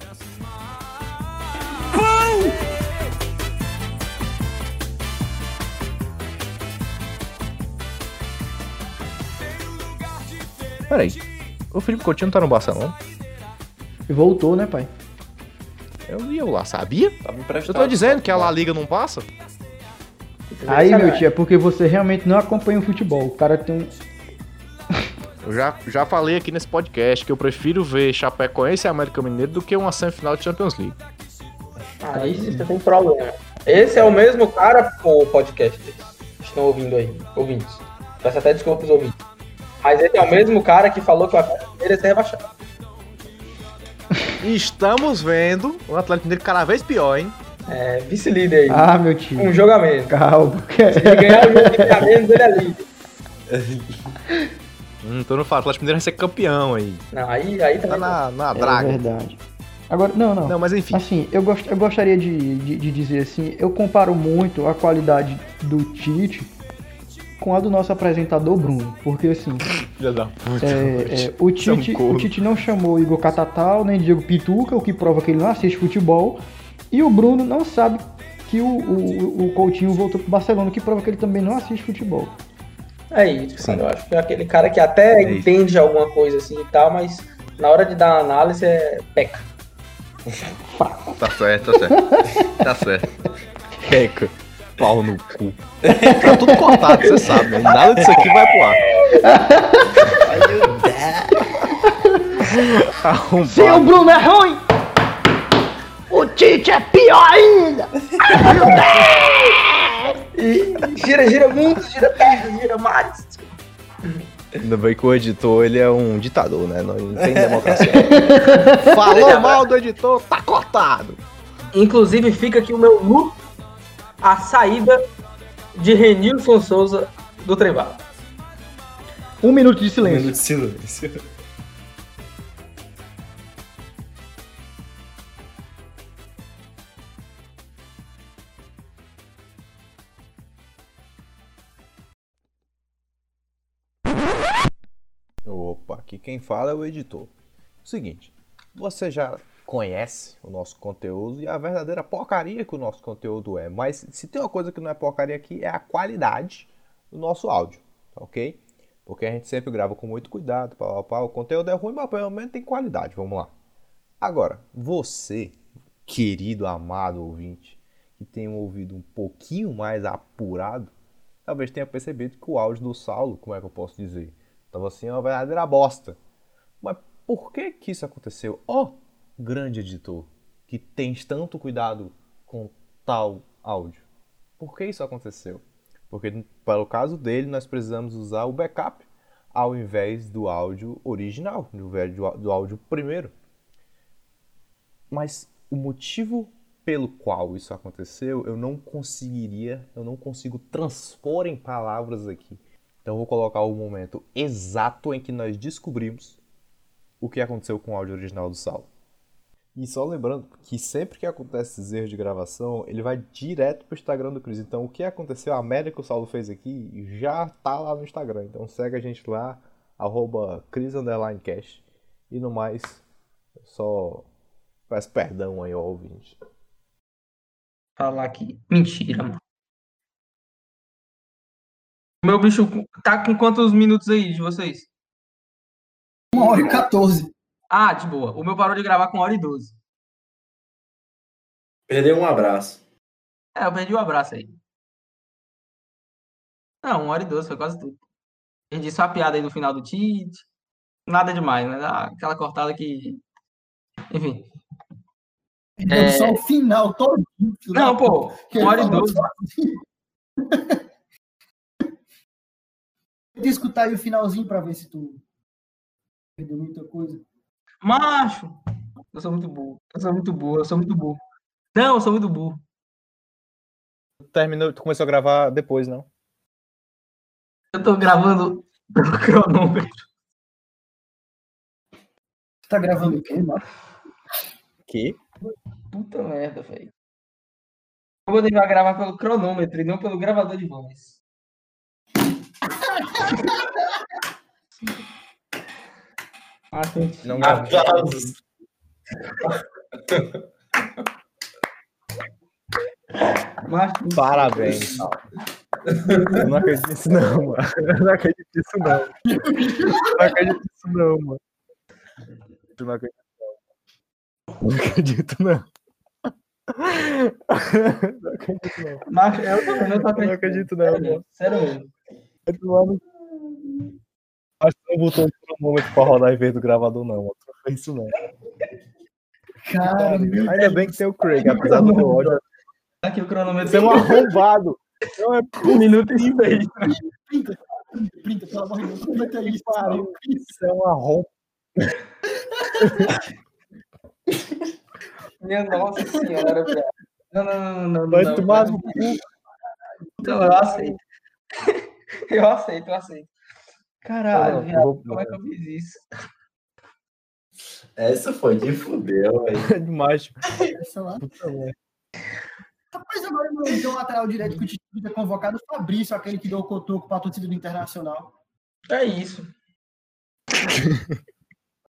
Peraí. O Felipe Coutinho tá no Barcelona? E voltou, né, pai? Eu ia lá, sabia? Tá me Eu emprestado, tô dizendo só que a La lá. Liga não passa. Aí, meu tio, é porque você realmente não acompanha o futebol. O cara tem um... Eu já, já falei aqui nesse podcast que eu prefiro ver Chapecoense e América Mineiro do que uma semifinal de Champions League. Aí você tem problema. Esse é o mesmo cara, o podcast que estão ouvindo aí, ouvintes. Peço até desculpa pros ouvintes. Mas esse é o mesmo cara que falou que o Atlético Mineiro ia ser rebaixado. E estamos vendo o Atlético Mineiro cada vez pior, hein? É, vice-líder aí. Ah, meu tio. Um jogo a menos. Calma. Se ele ganhar o jogo que tem a menos, ele é líder. Hum, então não fala, o Atlético Mineiro vai ser campeão aí. Não, aí, aí Tá também. na, na É draga. verdade. Agora, não, não. Não, mas enfim. Assim, eu, gost, eu gostaria de, de, de dizer assim, eu comparo muito a qualidade do Tite com a do nosso apresentador Bruno. Porque assim, Filha da puta. é, é, o, Isso é um Tite, corno. o Tite não chamou o Igor Catatal, nem Diego Pituca, o que prova que ele não assiste futebol. E o Bruno não sabe que o, o, o Coutinho voltou pro Barcelona, o que prova que ele também não assiste futebol. É isso, Sim. cara. Eu acho que é aquele cara que até É isso. entende alguma coisa assim e tal, mas na hora de dar análise é peca. Tá certo, tá certo. Tá certo. Peca. Pau no cu. Tá tudo cortado, você sabe, né? Nada disso aqui vai pro ar. Arrombado. Se o Bruno é ruim, o Tite é pior ainda! Gira, gira muito, gira perto, gira mais. Ainda bem que o editor, ele é um ditador, né? Não, não tem democracia. Falou mal do editor, tá cortado. Inclusive, fica aqui o meu luto, a saída de Renilson Souza do Trevado. Um minuto de Um silêncio. minuto de silêncio. Opa, aqui quem fala é o editor. Seguinte, você já conhece o nosso conteúdo e a verdadeira porcaria que o nosso conteúdo é. Mas se tem uma coisa que não é porcaria aqui, é a qualidade do nosso áudio, tá ok? Porque a gente sempre grava com muito cuidado, pá, pá, pá. O conteúdo é ruim, mas pelo menos tem qualidade, vamos lá. Agora, você, querido, amado ouvinte, que tem um ouvido um pouquinho mais apurado, talvez tenha percebido que o áudio do Saulo, como é que eu posso dizer, estava assim, uma verdadeira bosta. Mas por que que isso aconteceu? Ó, oh, grande editor, que tens tanto cuidado com tal áudio. Por que isso aconteceu? Porque, para o caso dele, nós precisamos usar o backup ao invés do áudio original, ao invés do áudio primeiro. Mas o motivo pelo qual isso aconteceu, eu não conseguiria, eu não consigo transpor em palavras aqui. Então eu vou colocar o momento exato em que nós descobrimos o que aconteceu com o áudio original do Saulo. E só lembrando que sempre que acontece esses erros de gravação, ele vai direto pro Instagram do Cris. Então o que aconteceu, a média que o Saulo fez aqui, já tá lá no Instagram. Então segue a gente lá, arroba Cris underline Cash. E no mais, só peço perdão aí ao ouvinte. Falar aqui. Mentira, mano. O meu bicho tá com quantos minutos aí de vocês? Uma hora e quatorze. Ah, de boa. O meu parou de gravar com uma hora e doze. Perdeu um abraço. É, eu perdi o abraço aí. Não, uma hora e doze, foi quase tudo. Perdi só a piada aí do final do Tite. Nada demais, mas ah, aquela cortada que... Enfim. Perdeu É... só o final todo. Não, pô, uma hora e doze. Tem que escutar aí o finalzinho pra ver se tu perdeu muita coisa. Macho! Eu sou muito burro. Eu sou muito burro, eu sou muito burro. Não, eu sou muito burro. Terminou, tu começou a gravar depois, não? Eu tô gravando pelo cronômetro. Tu tá gravando o quê, mano? Que? Puta merda, velho. Eu vou tentar gravar pelo cronômetro e não pelo gravador de voz. Ah, gente. Não grava. Aplausos. Mas, Parabéns. Eu não acredito nisso não, mano. Eu não acredito nisso não. Eu não acredito nisso não, mano. Eu não acredito não. Não acredito não. Não acredito, não. Mas eu também não tô Não acreditando. acredito, não. Sério mesmo, sério mesmo. Acho que não botou um cronômetro pra rodar em vez do gravador, não. Não foi isso, não. Cara, meu Ainda bem que tem o Craig, apesar do meu ódio. Aqui o cronômetro Você é um arrombado. Não é um minuto e seis. Printa, printa, printa, pelo amor de Deus. Comenta isso, pariu. Isso é um arrombado. Minha nossa senhora, velho. Não, não, não, não. Vai não, tomar não, no cu. não, eu aceito. Eu aceito, eu aceito. Caralho, Não, não, viado, eu vou- como é que eu fiz isso? Essa foi de fudeu, velho. É demais. Essa lá. Puta merda. Rapaz, agora não tem um lateral direito que o Tite ter convocado o Fabrício, aquele que deu o cotoco pra torcida do Internacional. É isso.